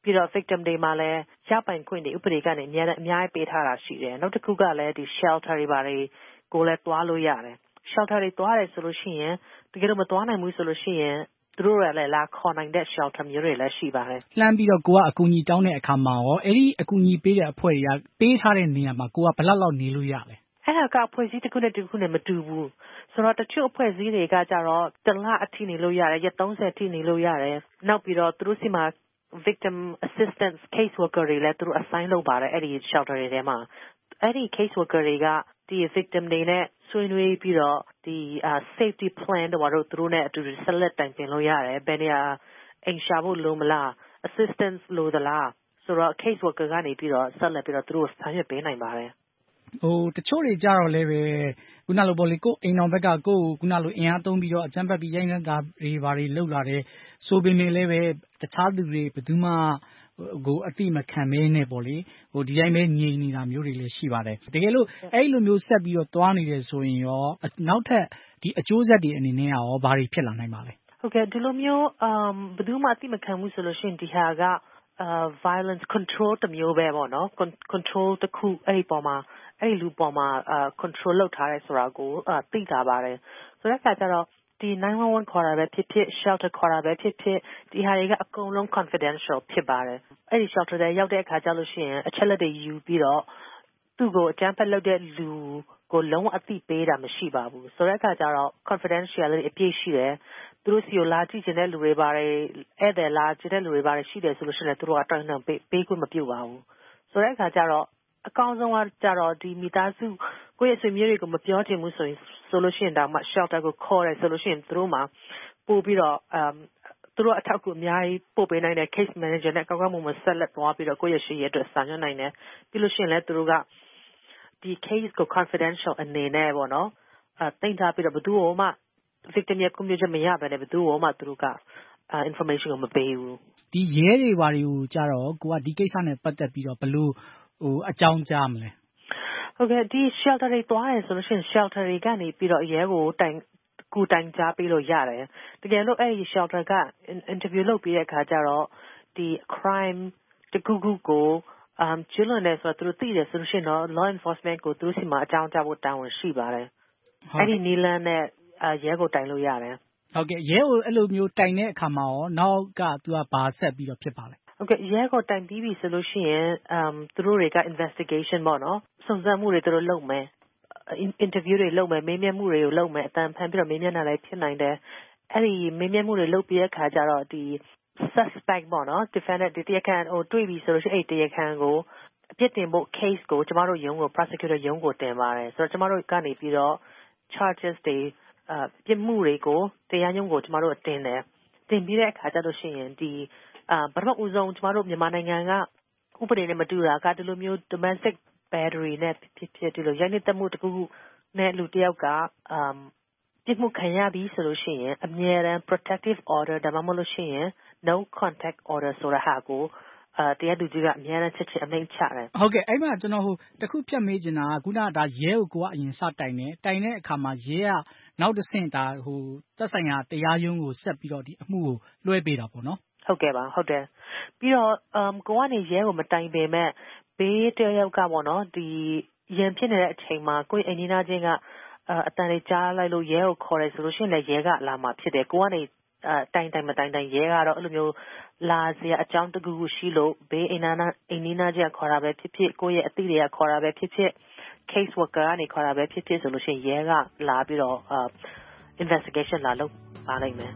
ပြီးတော့ victim တွေမှာလည်းရပိုင်ခွင့်တွေဥပဒေကနေအများနဲ့အများကြီးပေးထားတာရှိတယ်နောက်တစ်ခုကလည်းဒီ shelter တွေပါတွေကိုလည်းတွားလို့ရတယ် shelter တွေတွားတယ်ဆိုလို့ရှိရင်တကယ်လို့မတွားနိုင်ဘူးဆိုလို့ရှိရင်သူတို့လည်းလာခေါ်နိုင်တဲ့ shelter မျိုးတွေလည်းရှိပါတယ်လှမ်းပြီးတော့ကိုကအကူအညီတောင်းတဲ့အခါမှာရောအဲ့ဒီအကူအညီပေးတဲ့အဖွဲ့တွေကပေးထားတဲ့နေရာမှာကိုကဘယ်လောက်လောက်နေလို့ရလဲအဲ့ဒါကအဖွဲ့အစည်းတစ်ခုနဲ့တစ်ခုနဲ့မတူဘူးဆိုတော့တချို့အဖွဲ့အစည်းတွေကကြတော့တလအထိနေလို့ရတယ်ရက်thirtyအထိနေလို့ရတယ်နောက်ပြီးတော့သူတို့စီမှာ victim assistance case worker တွေလည်းသူတို့ assign လုပ်ပါတယ်အဲ့ဒီ shelter တွေထဲမှာအဲ့ဒီ case worker တွေကဒီ victim တွေနဲ့ဆွေးနွေးပြီးတော့ဒီ safety plan တို့တို့သူတို့နဲ့အတူတူဆက်လက်တိုင်ပင်လို့ရတယ်ဘယ်နေရာအိမ်ရှာဖို့လိုမလား assistance လိုသလားဆိုတော့ case worker ကနေပြီးတော့ဆက်လက်ပြီးတော့သူတို့ဆောင်ရွက်ပေးနိုင်ပါတယ်ဟိုတချို့တွေကြတော့လည်းပဲခုနလိုပေါ့လေကိုအိမ်တော်ဘက်ကကိုခုနလိုအင်အားသုံးပြီးတော့အကြမ်းဖက်ပြီးရိုက်နှက်တာတွေဘာတွေလုပ်လာတယ်ဆိုပေမဲ့လည်းပဲတခြားသူတွေဘယ်သူမှကိုအတိမခံမဲနဲ့ပေါ့လေဟိုဒီတိုင်းပဲငြိမ်နေတာမျိုးတွေလည်းရှိပါတယ်တကယ်လို့အဲ့လိုမျိုးဆက်ပြီးတော့သွားနေတယ်ဆိုရင်ရောနောက်ထပ်ဒီအကျိုးဆက်တွေအနေနဲ့ရောဘာတွေဖြစ်လာနိုင်ပါလဲဟုတ်ကဲ့ဒီလိုမျိုးအမ်ဘယ်သူမှအတိမခံဘူးဆိုလို့ရှိရင်ဒီဟာက violence control တမျိုးပဲပေါ့နော် control တစ်ခုအဲ့ဒီပေါ်မှာအဲ့ဒီလူပေါ်မှာ control လုပ်ထားရဲဆိုတာကိုသိတာပါတယ်ဆိုတဲ့အခါကျတော့ဒီnine one oneခေါ်တာပဲဖြစ်ဖြစ် shelter ခေါ်တာပဲဖြစ်ဖြစ်ဒီဟာတွေကအကုန်လုံး confidential ဖြစ်ပါတယ်အဲ့ဒီ shelter တွေရောက်တဲ့အခါကျလို့ရှိရင်အချက်လက်တွေယူပြီးတော့သူ့ကိုအကြမ်းဖက်လုပ်တဲ့လူကိုလုံးဝအသိပေးတာမရှိပါဘူးဆိုတဲ့အခါကျတော့ confidentiality အပြည့်ရှိတယ်သူတို့စီကိုလာကြည့်တဲ့လူတွေပါတယ်ဧည့်သည်လာကြည့်တဲ့လူတွေပါတယ်ရှိတယ်ဆိုလို့ရှိရင်သူတို့ကတောင်းတပေးပေးခွင့်မပြုပါဘူးဆိုတဲ့အခါကျတော့အကောင်းဆုံးကကြတော့ဒီမိသားစုကိုယ့်ရဲ့ဆွေမျိုးတွေကိုမပြောချင်ဘူးဆိုရင်ဆိုလို့ရှိရင်ဒါမှ shelter ကိုခေါ်တယ်ဆိုလို့ရှိရင်သူတို့မှာပို့ပြီးတော့အမ်သူတို့အထောက်အကူအများကြီးပို့ပေးနိုင်တဲ့ case manager နဲ့ကောင်းကောင်းမွန်မွန်ဆက်လက်သွားပြီးတော့ကိုယ့်ရဲ့ရှိရတဲ့ဆောင်ရွက်နိုင်တယ်ပြီးလို့ရှိရင်လည်းသူတို့ကဒီ case ကို confidential အနေနဲ့ပေါ့နော်အဲတင်ထားပြီးတော့ဘယ်သူမှ victim ရဲ့ community မရဘဲနဲ့ဘယ်သူမှသူတို့က information ကိုမပေးဘူးဒီရဲတွေဘာတွေကိုကြတော့ကိုကဒီကိစ္စနဲ့ပတ်သက်ပြီးတော့ဘယ်လိုဟိုအကြောင်းကြားမလဲဟုတ်ကဲ့ဒီ shelter တွေတွားရဲဆိုလို့ရှိရင် shelter တွေကနေပြီးတော့ရဲကိုတိုင်ကူတိုင်ကြားပေးလို့ရတယ်တကယ်လို့အဲ့ဒီ shelter က interview လုပ်ပြီးတဲ့အခါကျတော့ဒီ crime တကူကူကိုအမ်ကျလွန်နေဆိုတော့သူတို့သိတယ်ဆိုလို့ရှိရင်တော့ law enforcement ကိုသူတို့စီမှာအကြောင်းကြားဖို့တာဝန်ရှိပါတယ်အဲ့ဒီနီလန်နဲ့ရဲကိုတိုင်လို့ရတယ်ဟုတ်ကဲ့ရဲကိုအဲ့လိုမျိုးတိုင်တဲ့အခါမှာရောနောက်ကသူကဘာဆက်ပြီးတော့ဖြစ်ပါလဲဟုတ်ကဲ့ရဲကိုတိုင်ပြီးပြီဆိုလို့ရှိရင်အမ်သူတို့တွေက investigation ပေါ့နော်စုံစမ်းမှုတွေသူတို့လုပ်မယ် interview တွေလုပ်မယ်မေးမြန်းမှုတွေကိုလုပ်မယ်အတန်ဖန်ပြီးတော့မေးမြန်းတာလည်းဖြစ်နိုင်တယ်အဲ့ဒီမေးမြန်းမှုတွေလုပ်ပြီးတဲ့အခါကျတော့ဒီ suspect ပေါ့နော် defendant ဒီတရားခံဟိုတွေ့ပြီဆိုလို့ရှိရင်အဲ့တရားခံကိုအပြစ်တင်ဖို့ case ကိုကျမတို့ရုံးကို prosecutor ရုံးကိုတင်ပါတယ်ဆိုတော့ကျမတို့ကနေပြီးတော့ charges တွေအပြစ်မှုတွေကိုတရားရုံးကိုကျမတို့တင်တယ်တင်ပြီးတဲ့အခါကျလို့ရှိရင်ဒီအာပထမဦးဆုံးကျမတို့မြန်မာနိုင်ငံကဥပဒေနဲ့မတူတာကဒီလိုမျိုး domestic battery နဲ့ဖြစ်ဖြစ်ဒီလိုရိုက်နှက်မှုတစ်ခုနဲ့လူတစ်ယောက်ကအမ်ပြစ်မှုခံရပြီးဆိုလို့ရှိရင်အမြဲတမ်း protective order ဒါမှမဟုတ်လို့ရှိရင် no contact order ဆိုတာဟာကိုအဲတရားသူကြီးကအများနဲ့ချက်ချင်းအမိန့်ချတယ်ဟုတ်ကဲ့အဲ့မှာကျွန်တော်ဟိုတခုဖြတ်မေးချင်တာကခုနကဒါရဲကိုကိုကအရင်စတိုင်တယ်တိုင်တဲ့အခါမှာရဲကနောက်တစ်ဆင့်ဒါဟိုသက်ဆိုင်ရာတရားရုံးကိုဆက်ပြီးတော့ဒီအမှုကိုလွှဲပေးတာပေါ့နော်ဟုတ်ကဲ့ပါဟုတ်တယ်ပြီးတော့အမ်ကိုကနေရဲကိုမတိုင်ပေမဲ့ဘေးတယောက်ကပေါ့နော်ဒီရန်ဖြစ်နေတဲ့အချိန်မှာကိုအင်ဂျင်နာချင်းကအတန်လေးကြားလိုက်လို့ရဲကိုခေါ်တယ်ဆိုလို့ရှိရင်လည်းရဲကလာမှာဖြစ်တယ်ကိုကနေအဲတိုင်တိုင်မတိုင်တိုင်ရဲကတော့အဲ့လိုမျိုးလာစရာအကြောင်းတကူကူရှိလို့ဘေးအင်နာနာအင်နီနာချင်းခေါ်တာပဲဖြစ်ဖြစ်ကိုရဲ့အသိတွေကခေါ်တာပဲဖြစ်ဖြစ် case worker ကနေခေါ်တာပဲဖြစ်ဖြစ်ဆိုလို့ရှိရင်ရဲကလာပြီးတော့ investigation လာလုပ်ပါလိမ့်မယ်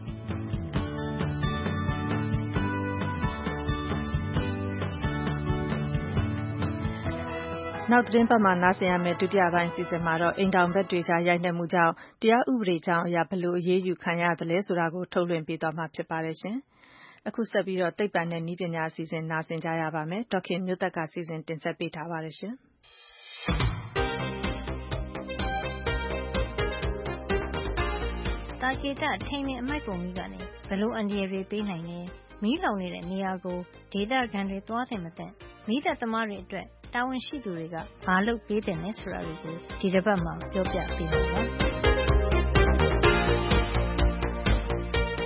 နောက်သတင်းပတ်မှာနားဆင်ရမယ့်ဒုတိယပိုင်းအစီအစဉ်မှာတော့အိမ်တောင်ဘက်တွေကြားရိုက်နှက်မှုကြောင့်တရားဥပဒေကြောင်းအရဘယ်လိုအရေးယူခံရသလဲဆိုတာကိုထုတ်လွှင့်ပေးသွားမှာဖြစ်ပါတယ်ရှင်။အခုဆက်ပြီးတော့သိပ္ပံနဲ့နည်းပညာအစီအစဉ်နားဆင်ကြရပါမယ်။ဒေါက်ခင်မျိုးသက်ကစီစဉ်တင်ဆက်ပေးထားပါတယ်ရှင်။တာကေတထိန်နဲ့အမိုက်ပုံကြီးကနေဘယ်လိုအန္တရာယ်တွေပေးနိုင်လဲမီးလောင်နေတဲ့နေရာကိုဒေသခံတွေသွားတယ်မတဲ့မီးသက်သမားတွေအတွက်တာဝန်ရှိသူတွေကဘာလုပ်ပေးတယ်လဲဆိုတာတွေကိုဒီတစ်ပတ်မှာပြောပြပေးပါမယ်။အစိုးရ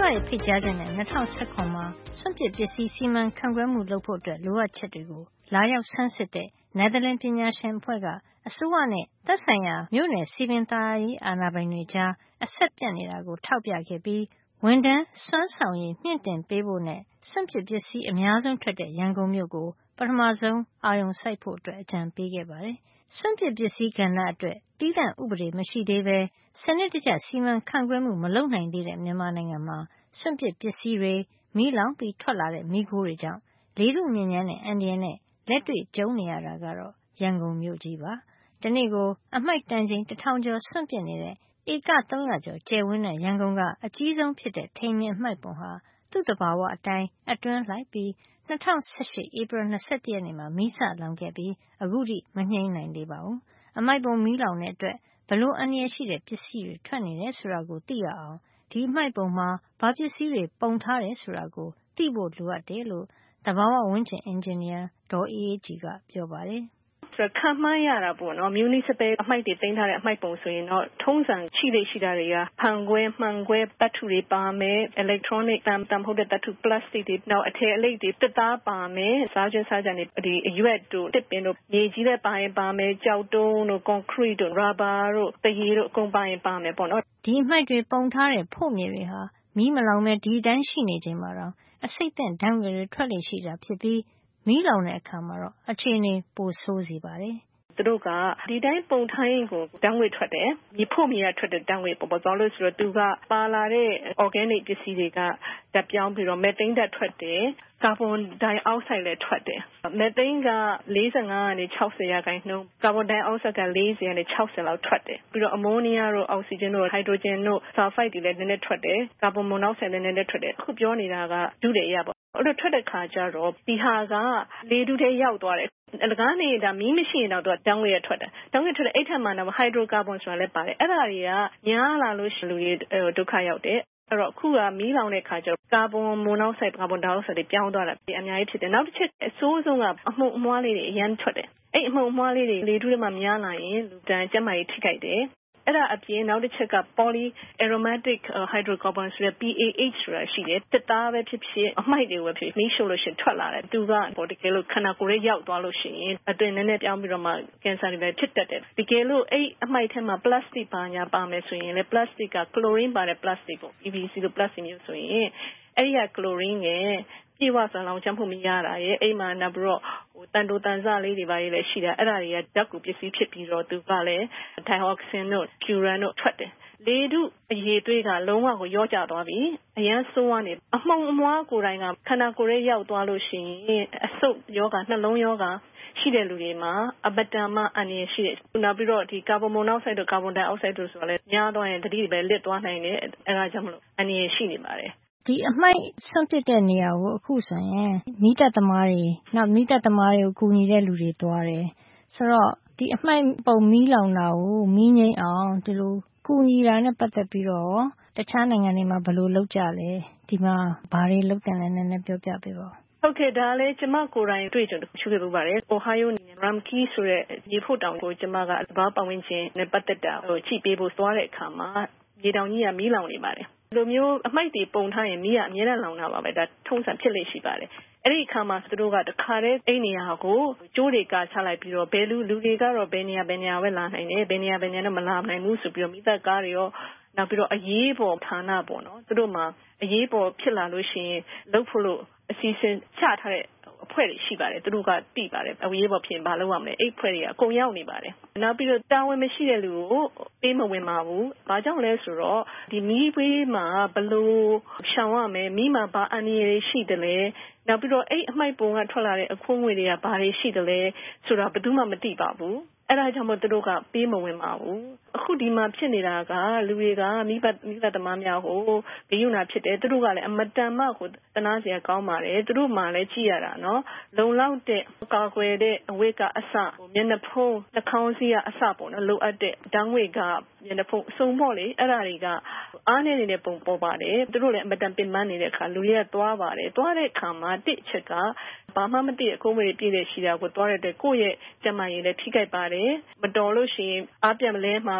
ရရဲ့ဖိတ်ကြားချက်နဲ့၂၀၁၇မှာစွန့်ပစ်ပစ္စည်းစီမံခန့်ခွဲမှုလုပ်ဖို့လိုအပ်ချက်တွေကိုလာရောက်ဆန်းစစ်တဲ့နယ်သာလန်ပညာရှင်အဖွဲ့ကအစိုးရနဲ့သက်ဆိုင်ရာမြို့နယ်စည်ပင်သာယာရေးအာဏာပိုင်တွေကြားအဆက်ပြတ်နေတာကိုထောက်ပြခဲ့ပြီးဝန်ထမ်းစွမ်းဆောင်ရည်မြှင့်တင်ပေးဖို့နဲ့စွန့်ပစ်ပစ္စည်းအများဆုံးထွက်တဲ့ရန်ကုန်မြို့ကိုပထမဆုံးအာရုံစိုက်ဖို့အကြံပေးခဲ့ပါတယ်။စွန့်ပစ်ပစ္စည်းကဏ္ဍအတွက်သီးသန့်ဥပဒေမရှိသေးပဲစနစ်တကျစီမံခန့်ခွဲမှုမလုပ်နိုင်သေးတဲ့မြန်မာနိုင်ငံမှာစွန့်ပစ်ပစ္စည်းတွေမီးလောင်ပြီးထွက်လာတဲ့မီးခိုးတွေကြောင့်လေထုညစ်ညမ်းတဲ့အန္တရာယ်နဲ့လက်တွေ့ကြုံနေရတာကတော့ရန်ကုန်မြို့ကြီးပါ။တနေ့ကိုအမှိုက်တန်ချိန်တထောင်ကျော်စွန့်ပစ်နေတဲ့ဧကသုံးရာကျော်ကျယ်ဝန်းတဲ့ရန်ကုန်ကအကြီးဆုံးဖြစ်တဲ့ထိန်မြင့်အမှိုက်ပုံဟာသူ့သဘာဝအတိုင်းအတွင်းလိုက်ပြီး၂၀၁၈ဧပြီ၂၁ရက်နေ့မှာမီးစလောင်ခဲ့ပြီးအခုထိမငြိမ်းနိုင်သေးပါဘူး။အမှိုက်ပုံမီးလောင်တဲ့အတွက်ဘလို့အန္တရာယ်ရှိတဲ့ပစ္စည်းတွေထွက်နေတယ်ဆိုတာကိုသိရအောင်ဒီအမှိုက်ပုံမှာဘာပစ္စည်းတွေပုံထားတယ်ဆိုတာကိုသိဖို့လိုအပ်တယ်လို့သဘာဝဝန်းကျင်အင်ဂျင်နီယာဒေါ်အေးအေးကြည်ကပြောပါတယ်။ဆိုတော့ခံမှန်းရတာပေါ့နော် municipal အမှိုက်တွေသိမ်းထားတဲ့အမှိုက်ပုံဆိုရင်တော့ထုံးစံရှိလေရှိတာတွေကဖန်ခွဲမှန်ခွဲတတ်ထုတွေပါမယ် electronic တမ်တမ်ဟုတ်တဲ့တတ်ထု plastic တွေနောက်အထည်အလိပ်တွေတက်သားပါမယ်စားကျွန်းစားကြံတွေဒီအရွက်တို့တစ်ပင်တို့မြေကြီးတွေပါရင်ပါမယ်ကြောက်တုံးတို့ concrete တို့ rubber တို့တရေတို့အကုန်ပါရင်ပါမယ်ပေါ့နော်ဒီအမှိုက်တွေပုံထားတဲ့ဖို့မြေတွေဟာမီးမလောင်မဲဒီတိုင်းရှိနေချိန်မှာတော့အစိတ်သင့်ဓာတ်ငွေတွေထွက်လေရှိတာဖြစ်ပြီးမီးလောင်တဲ့အခါမှာတော့အခြေအနေပိုဆိုးစေပါတယ်သူတို့ကဒီတိုင်းပုံထိုင်းကိုဓာတ်ငွေထွက်တယ်မြေဖို့မြေကထွက်တဲ့ဓာတ်ငွေပေါ်ပေါ်သွားလို့ဆိုတော့သူကပါလာတဲ့ organic ပစ္စည်းတွေကဓာတ်ပြောင်းပြီးတော့ methane ဓာတ်ထွက်တယ်ကာဗွန်ဒိုင်အောက်ဆိုက်လည်းထွက်တယ်။ methane က၄၅ကနေ၆၀ရာခိုင်နှုန်းကာဗွန်ဒိုင်အောက်ဆိုက်က၄၀ကနေ၆၀လောက်ထွက်တယ်။ပြီးတော့အမိုးနီးယားတို့အောက်ဆီဂျင်တို့ဟိုက်ဒရိုဂျင်တို့ဆာလ်ဖိုက်တွေလည်းနည်းနည်းထွက်တယ်။ကာဗွန်မိုနောက်ဆိုက်လည်းနည်းနည်းထွက်တယ်။အခုပြောနေတာကဒုတိယပေါ့။အဲ့တော့ထွက်တဲ့ခါကျတော့ဒီဟာကလေထုထဲရောက်သွားတယ်။အလကားနေတာမီးမရှိရင်တော့သူကတောင်းငွေရထွက်တယ်။တောင်းငွေထွက်တဲ့အိတ်ထက်မှတော့ဟိုက်ဒရိုကာဗွန်ဆိုတာလည်းပါတယ်။အဲ့ဒါတွေကများလာလို့ရှိလူတွေဒုက္ခရောက်တယ်။အဲ့တော့အခုကမီးလောင်တဲ့ခါကျတော့ကာဗွန်မိုနောက်ဆိုက်ကာဗွန်ဒိုင်အောက်ဆိုက်တွေပြောင်းသွားတာအများကြီးဖြစ်တယ်နောက်တစ်ချက်အဆိုးဆုံးကအမှုအမွှားလေးတွေအရန်ထွက်တယ်အဲ့အမှုအမွှားလေးတွေလေထုထဲမှာများလာရင်လူတန်းကျန်းမာရေးထိခိုက်တယ်အဲ့ဒါအပြင်နောက်တစ်ချက်က poly aromatic hydrocarbon ဆိုတဲ့ P A H ဆိုတာရှိတယ်တစ်သားပဲဖြစ်ဖြစ်အမှိုက်တွေပဲဖြစ်မီးရှို့လို့ရှိရင်ထွက်လာတယ်သူကပေါ်တကယ်လို့ခန္ဓာကိုယ်ရဲ့ရောက်သွားလို့ရှိရင်အတွင်းနည်းနည်းပြောင်းပြီးတော့မှကင်ဆာတွေပဲဖြစ်တတ်တယ်တကယ်လို့အဲ့အမှိုက်ထဲမှာ plastic ပါညာပါမယ်ဆိုရင်လေ plastic က chlorine ပါတဲ့ plastic ကို P V C လို့ plastic မျိုးဆိုရင်အဲ့ဒီက chlorine ရဲ့ပြေဝဆန်လောင်ချမ်းမှုမရတာရဲ့အိမ်မှာနောက်ပြီးတော့ဟိုတန်တိုတန်စလေးတွေပါရေးလည်းရှိတာအဲ့ဒါတွေကဓာတ်ကူပစ္စည်းဖြစ်ပြီးတော့သူကလည်း dioxin တို့ furan တို့ထွက်တယ်လေထုအရည်သွေးကလုံးဝကိုရောကျသွားပြီအရန်ဆိုးဝါးနေအမှုံအမွှားကိုယ်တိုင်ကခန္ဓာကိုယ်ရဲ့ရောက်သွားလို့ရှိရင်အဆုတ်ယောဂနှလုံးယောဂရှိတဲ့လူတွေမှာအပတံမအန္တရာယ်ရှိတယ်။နောက်ပြီးတော့ဒီကာဗွန်မိုနောက်ဆိုက်တို့ကာဗွန်ဒိုင်အောက်ဆိုက်တို့ဆိုတာလည်းများသွားရင်တတိပဲလစ်သွားနိုင်တယ်အဲဒါကြောင့်မလို့အန္တရာယ်ရှိနေပါတယ်ဒီအမှိုက်ဆွန့်ပစ်တဲ့နေရာကိုအခုဆိုရင်မိသက်သမားတွေနောက်မိသက်သမားတွေကိုကူညီတဲ့လူတွေသွားတယ်ဆိုတော့ဒီအမှိုက်ပုံမီးလောင်တာကိုမီးငြိမ်းအောင်ဒီလိုကူညီတာနဲ့ပတ်သက်ပြီးတော့တခြားနိုင်ငံတွေမှာဘယ်လိုလုပ်ကြလဲဒီမှာဘာတွေလုပ်တယ်လဲနည်းနည်းပြောပြပေးပါဟုတ်ကဲ့ဒါလည်းကျမကိုယ်တိုင်တွေ့ကြုံရှုခဲ့လို့ပါတယ်။ Ohio နိုင်ငံ Ramkey ဆိုတဲ့ရေဖို့တောင်ကိုကျမကသဘာဝပတ်ဝန်းကျင်နဲ့ပတ်သက်တာဟိုချိပေးဖို့သွားတဲ့အခါမှာရေတောင်ကြီးကမီးလောင်နေပါတယ်။လိုမျိုးအမှိုက်တွေပုံထားရင်မီးကအမြဲတမ်းလောင်တာပါပဲဒါထုံးစံဖြစ်လေရှိပါတယ်။အဲ့ဒီအခါမှာသူတို့ကတခါတည်းအိမ်နေရာကိုကျိုးတွေကချလိုက်ပြီးတော့ဘယ်လူလူတွေကတော့ဘယ်နေရာဘယ်နေရာပဲလာနိုင်တယ်ဘယ်နေရာဘယ်နေရာတော့မလာနိုင်ဘူးဆိုပြီးတော့မိသက်ကားတွေရောနောက်ပြီးတော့အရေးပေါ်ဌာနပေါ့နော်သူတို့မှာအရေးပေါ်ဖြစ်လာလို့ရှိရင်လှုပ်ဖို့လို့အစီအစဉ်ချထားတဲ့အဖွဲ့တွေရှိပါတယ်သူတို့ကတိပါတယ်အရေးပေါ်ဖြစ်ရင်ဘာလုပ်ရမလဲအဲ့အဖွဲ့တွေကအကုန်ရောက်နေပါတယ်နောက်ပြီးတော့တာဝန်မရှိတဲ့လူကိုပေးမဝင်ပါဘူးဘာကြောင့်လဲဆိုတော့ဒီမီးဘေးမှာဘလို့ရှောင်ရမယ်မီးမှာဘာအန္တရာယ်ရှိတယ်လဲနောက်ပြီးတော့အဲ့အမှိုက်ပုံကထွက်လာတဲ့အခွင့်အရေးတွေကဘာတွေရှိတယ်လဲဆိုတာဘယ်သူမှမသိပါဘူးအဲ့ဒါကြောင့်မို့သူတို့ကပေးမဝင်ပါဘူးအခုဒီမှာဖြစ်နေတာကလူတွေကမိဘမိဘသမားများဟိုဂယုဏဖြစ်တယ်သူတို့ကလည်းအမတန်မှကိုတနာစရာကောင်းပါတယ်သူတို့မှလည်းကြည့်ရတာနော်လုံလောက်တဲ့ကာကွယ်တဲ့အဝတ်ကအစမျက်နှာဖုံးနှာခေါင်းစည်းကအစပေါ့နော်လိုအပ်တဲ့ဓာတ်ငွေကမျက်နှာဖုံးအစုံပေါ့လေအဲ့ဒါတွေကအားနေနေတဲ့ပုံပေါ်ပါတယ်သူတို့လည်းအမတန်ပင်ပန်းနေတဲ့အခါလူတွေကသွားပါတယ်သွားတဲ့အခါမှာတစ်ချက်ကဘာမှမသိအကုန်မပြည့်တဲ့ရှိတာကိုသွားရတဲ့ကိုယ့်ရဲ့ကျမကြီးလည်းထိခိုက်ပါတယ်မတော်လို့ရှိရင်အားပြတ်မလဲမှာ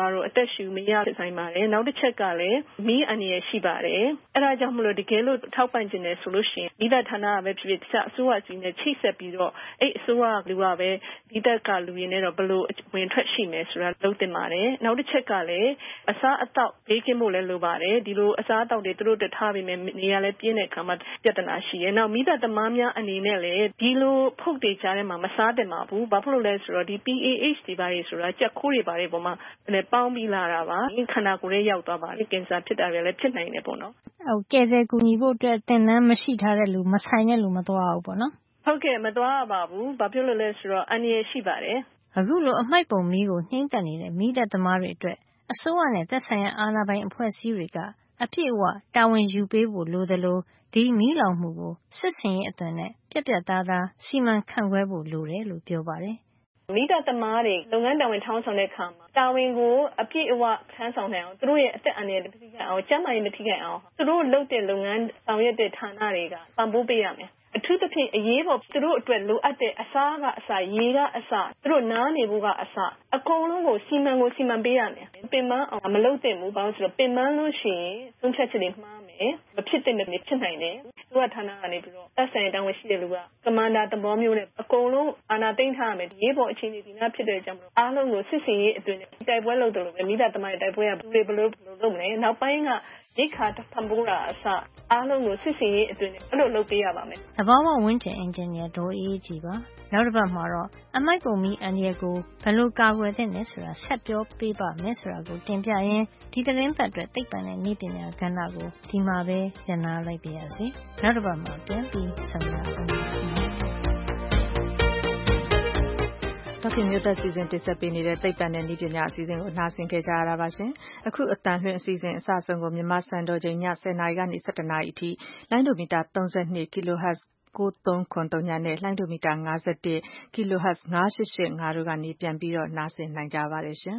တို့အသက်ရှူမရဖြစ်ဆိုင်ပါတယ်နောက်တစ်ချက်ကလည်းမီးအန္တရာယ်ရှိပါတယ်အဲ့ဒါကြောင့်မလို့တကယ်လို့ထောက်ပံ့ခြင်းနဲ့ဆိုလို့ရှိရင်မိသက်ဌာနကပဲဖြစ်ဖြစ်တခြားအစိုးရကြီးနဲ့ချိတ်ဆက်ပြီးတော့အဲ့အစိုးရလူကပဲမိသက်ကလူရင်းနဲ့တော့ဘယ်လိုဝင်ထွက်ရှိမယ်ဆိုတာလုပ်တင်ပါတယ်နောက်တစ်ချက်ကလည်းအစားအသောက်ဘေးကင်းဖို့လည်းလိုပါတယ်ဒီလိုအစားအသောက်တွေသူတို့တထားပြီးနေရာလဲပြင်းတဲ့အခါမှာပြဿနာရှိရဲ့နောက်မိသက်သမားများအနေနဲ့လည်းဒီလိုဖုတ်တွေကြားထဲမှာမစားတင်ပါဘူးဘာဖြစ်လို့လဲဆိုတော့ဒီ P A H တွေပါတွေဆိုတာကြက်ခိုးတွေပါတွေပေါ်မှာလည်းပေါင်းပြီးလာတာပါခန္ဓာကိုယ်ရဲ့ရောက်သွားပါလေကင်ဆာဖြစ်တာလည်းဖြစ်နိုင်တယ်ပေါ့နော်ဟုတ်ကဲဆယ်ကူညီဖို့အတွက်သင်တန်းမရှိထားတဲ့လူမဆိုင်တဲ့လူမသွားဘူးပေါ့နော်ဟုတ်ကဲ့မသွားပါဘူးဘာဖြစ်လို့လဲဆိုတော့အန္တရာယ်ရှိပါတယ်အခုလိုအမိုက်ပုံမီးကိုနှိမ့်တက်နေတဲ့မီးတပ်သမားတွေအတွက်အစိုးရနဲ့သက်ဆိုင်ရာအာဏာပိုင်အဖွဲ့အစည်းတွေကအပြည့်အဝတာဝန်ယူပေးဖို့လိုသလိုဒီမီးလောင်မှုကိုစစ်စင်ရေးအသွင်နဲ့ပြက်ပြက်သားသားစီမံခန့်ခွဲဖို့လိုတယ်လို့ပြောပါတယ်မိသားသမားတွေလုပ်ငန်းတာဝန်ထမ်းဆောင်တဲ့အခါမှာတာဝန်ကိုအပြည့်အဝထမ်းဆောင်နိုင်အောင်သူတို့ရဲ့အသက်အန္တရာယ်မထိခိုက်အောင်ကျန်းမာရေးမထိခိုက်အောင်သူတို့လုပ်တဲ့လုပ်ငန်းဆောင်ရွက်တဲ့ဌာနတွေကပံ့ပိုးပေးရမယ်အထူးသဖြင့်အရေးပေါ်သူတို့အတွက်လိုအပ်တဲ့အစားကအစာရေကအစာသူတို့နားနေဖို့ကအစာအကုန်လုံးကိုစီမံကိုစီမံပေးရမယ်ပင်ပန်းအောင်မလုပ်သင့်ဘူးဘာလို့ဆိုတော့ပင်ပန်းလို့ရှိရင်သုံးချက်ချက်တွေမှားမယ်မဖြစ်တဲ့နေဖြစ်နိုင်တယ်သူကဌာနကနေပြီးတော့သက်ဆိုင်တာဝန်ရှိတဲ့လူကကမန္တာသဘောမျိုးနဲ့အကုန်လုံးအာဏာသိမ်းထားရမယ်ရေပေါ်အခြေအနေဒီနာဖြစ်တဲ့ကြောင့်မလို့အားလုံးကိုစစ်စင်ရေးအတွင်းတိုက်ပွဲလုပ်တယ်လို့ပဲမိသားသမားရဲ့တိုက်ပွဲကဘယ်လိုဘယ်လိုလုပ်မလဲနောက်ပိုင်းကရိတ်ခါတဖန်ပိုးတာအစအားလုံးကိုစစ်စင်ရေးအတွင်းအဲ့လိုလုပ်ပေးရပါမယ်သဘောဝဝင်းကျင်အင်ဂျင်နီယာဒေါ်အေးကြီးပါနောက်တစ်ပတ်မှာတော့အမိုက်ပုံမီအန်ဒီယကိုဘယ်လိုကာကွယ်သင့်လဲဆိုတာဆက်ပြောပေးပါမယ်ဆိုတာကိုတင်ပြရင်းဒီသတင်းပတ်အတွက်သိပ္ပံနဲ့နည်းပညာကဏ္ဍကိုဒီမှာပဲရနာလိုက်ပါရစေနောက်တစ်ပတ်မှာပြန်ပြီးဆုံရအောင်တော်ခင်မျိုးသက်စီစဉ်တင်ဆက်ပေးနေတဲ့သိပ္ပံနဲ့နည်းပညာအစီအစဉ်ကိုနားဆင်ခဲ့ကြရတာပါရှင်။အခုအတန်လွှင့်အစီအစဉ်အစဆုံးကိုမြန်မာစံတော်ချိန်ညဆယ်နာရီကနေဆယ့်တစ်နာရီအထိလိုင်းဒိုမီတာသုံး၂ kHz ကိုသုံးခွန်သုံးညနဲ့လိုင်းဒိုမီတာ၅၁ kHz ၅၈၈၅တို့ကနေပြန်ပြီးတော့နားဆင်နိုင်ကြပါတယ်ရှင်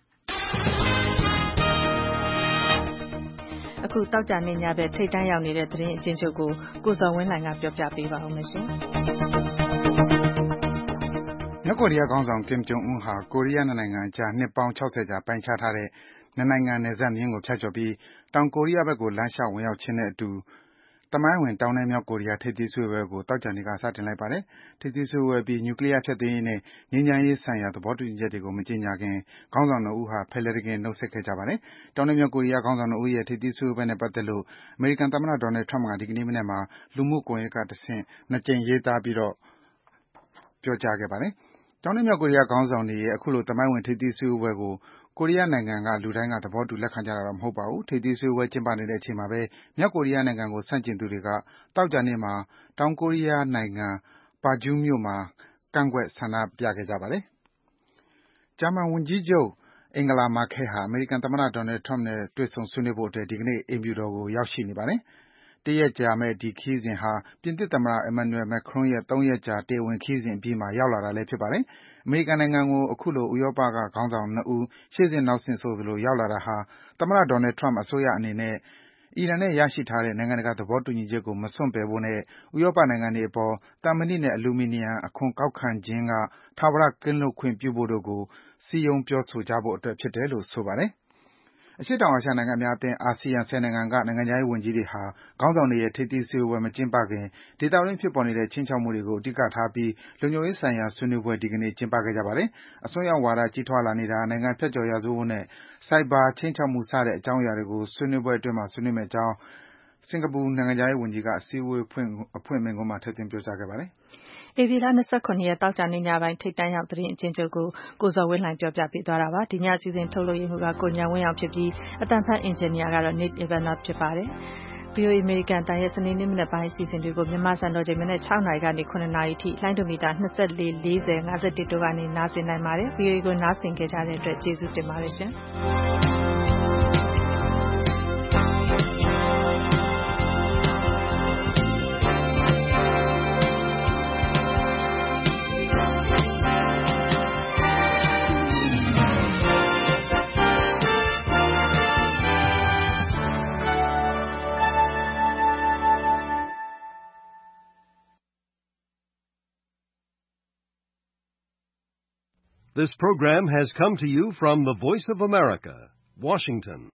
။အခုတောက်ကြနေညပဲထိတ်တန်းရောက်နေတဲ့သတင်းအချင်းချုပ်ကိုကိုစော်ဝင်းလှိုင်ကပြောပြပေးပါဦးမယ်ရှင်။မြောက်ကိုရီးယားခေါင်းဆောင်ကင်ဂျုံအွန်းဟာကိုရီးယားနိုင်ငံအကြားနှစ်ပေါင်း၆၀ကြာပိုင်းခြားထားတဲ့နှစ်နိုင်ငံနယ်စပ်မျဉ်းကိုဖြတ်ကျော်ပြီးတောင်ကိုရီးယားဘက်ကိုလမ်းလျှောက်ဝင်ရောက်ခြင်းနဲ့အတူသမိုင်းဝင်တောင်နဲ့မြောက်ကိုရီးယားထိပ်သီးဆွေးနွေးပွဲကိုသောကြာနေ့ကစတင်လိုက်ပါတယ်။ထိပ်သီးဆွေးနွေးပွဲပြီးနျူကလ িয়ার ဖျက်သိမ်းရေးနဲ့ငြိမ်းချမ်းရေးဆိုင်ရာသဘောတူညီချက်တွေကိုမကြေညာခင်ခေါင်းဆောင်နှစ်ဦးဟာဖလှယ်တကယ်နှုတ်ဆက်ခဲ့ကြပါတယ်။တောင်နဲ့မြောက်ကိုရီးယားခေါင်းဆောင်နှစ်ဦးရဲ့ထိပ်သီးဆွေးနွေးပွဲနဲ့ပတ်သက်လို့အမေရိကန်သမ္မတ Donald Trump ကဒီကနေ့မနက်မှာလူမှုကွန်ရက်ကတဆင့်နှစ်ကြိမ်ရေးသားပြီးတော့ပြောကြားခဲ့ပါတယ်။တောင်နဲ့မြောက်ကိုရီးယားခေါင်းဆောင်တွေရဲ့အခုလိုသမိုင်းဝင်ထိပ်သီးဆွေးနွေးပွဲကိုကိုရီးယားနိုင်ငံကလူတိုင်းကသဘောတူလက်ခံကြတာတော့မဟုတ်ပါဘူး။ထိပ်သီးဆွေးနွေးပွဲကျင်းပနေတဲ့အချိန်မှာပဲမြောက်ကိုရီးယားနိုင်ငံကိုဆန့်ကျင်သူတွေကသောကြာနေ့မှာတောင်ကိုရီးယားနိုင်ငံPajuမြို့မှာကန့်ကွက်ဆန္ဒပြခဲ့ကြပါတယ်။ဂျာမန်ဝန်ကြီးချုပ်အင်ဂလာမာကဲလ်ဟာအမေရိကန်သမ္မတ Donald Trump နဲ့တွေ့ဆုံဆွေးနွေးဖို့အတွက်ဒီကနေ့အိမ်ဖြူတော်ကိုရောက်ရှိနေပါတယ်။တရက်ကြာမယ့်ဒီခရီးစဉ်ဟာပြင်သစ်သမ္မတ Emmanuel Macron ရဲ့သုံးရက်ကြာတရားဝင်ခရီးစဉ်အပြီးမှာရောက်လာတာလည်းဖြစ်ပါတယ်။အမေရိကန်နိုင်ငံကိုအခုလိုဥရောပကခေါင်းဆောင်နှစ်ဦးရှေ့ဆင့်နောက်ဆင့်ဆိုသလိုရောက်လာတာဟာသမ္မတ Donald Trump အစိုးရအနေနဲ့အီရန်နဲ့ရရှိထားတဲ့နိုင်ငံတကာသဘောတူညီချက်ကိုမစွန့်ပယ်ဖို့နဲ့ဥရောပနိုင်ငံတွေအပေါ်သံမဏိနဲ့အလူမီနီယံအခွန်ကောက်ခံခြင်းကထာဝရကင်းလွတ်ခွင့်ပြုဖို့တို့ကိုစည်းရုံးပြောဆိုကြဖို့အတွက်ဖြစ်တယ်လို့ဆိုပါတယ်။အရှေ့တောင်အာရှနိုင်ငံများအသင်း အာဆီယံ၁၀နိုင်ငံကနိုင်ငံခြားရေးဝန်ကြီးတွေဟာခေါင်းဆောင်တွေရဲ့ထိပ်သီးစည်းဝေးပွဲမကျင်းပခင်ဒေသတွင်းဖြစ်ပေါ်နေတဲ့ခြိမ်းခြောက်မှုတွေကိုအဓိကထားပြီးလုံခြုံရေးဆိုင်ရာဆွေးနွေးပွဲဒီကနေ့ကျင်းပခဲ့ကြပါတယ်။အစွန်းရောက်ဝါဒကြီးထွားလာနေတာ၊နိုင်ငံဖြတ်ကျော်ရာဇဝတ်မှုနဲ့ဆိုက်ဘာခြိမ်းခြောက်မှုစတဲ့အကြောင်းအရာတွေကိုဆွေးနွေးပွဲအတွင်းဆွေးနွေးမယ့်အကြောင်းစင်ကာပူနိုင်ငံခြားရေးဝန်ကြီးကအစည်းအဝေးအဖွင့်မိန့်ခွန်းမှာထည့်သွင်းပြောကြားခဲ့ပါတယ်။ဧပြီလ၂၇ရက်သောကြာနေ့ညပိုင်းထိပ်တန်းရောက်သတင်းအချင်းချုပ်ကိုကိုဇော်ဝင်းလှိုင်ပြောပြပေးသွားတာပါ။ဒီညအစီအစဉ်ထုတ်လုပ်ရေးမှူးကကိုဉာဏ်ဝင်းအောင်ဖြစ်ပြီးအသံဖတ်အင်ဂျင်နီယာကတော့ Nick Evanov ဖြစ်ပါတယ်။ဗွီအိုအေအမေရိကန်အသံရဲ့စနေနေ့မနက်ပိုင်းအစီအစဉ်တွေကိုမြန်မာစံတော်ချိန်မနက်၆နာရီကနေ၇နာရီအထိလိုင်းဒိုမီတာ၂၄ ၄၀ ၅၁တို့ကနေနားဆင်နိုင်ပါတယ်။ ဗွီအိုအေကိုနားဆင်ကြတဲ့အတွက်ကျေးဇူးတင်ပါတယ်ရှင်။ This program has come to you from the Voice of America, Washington.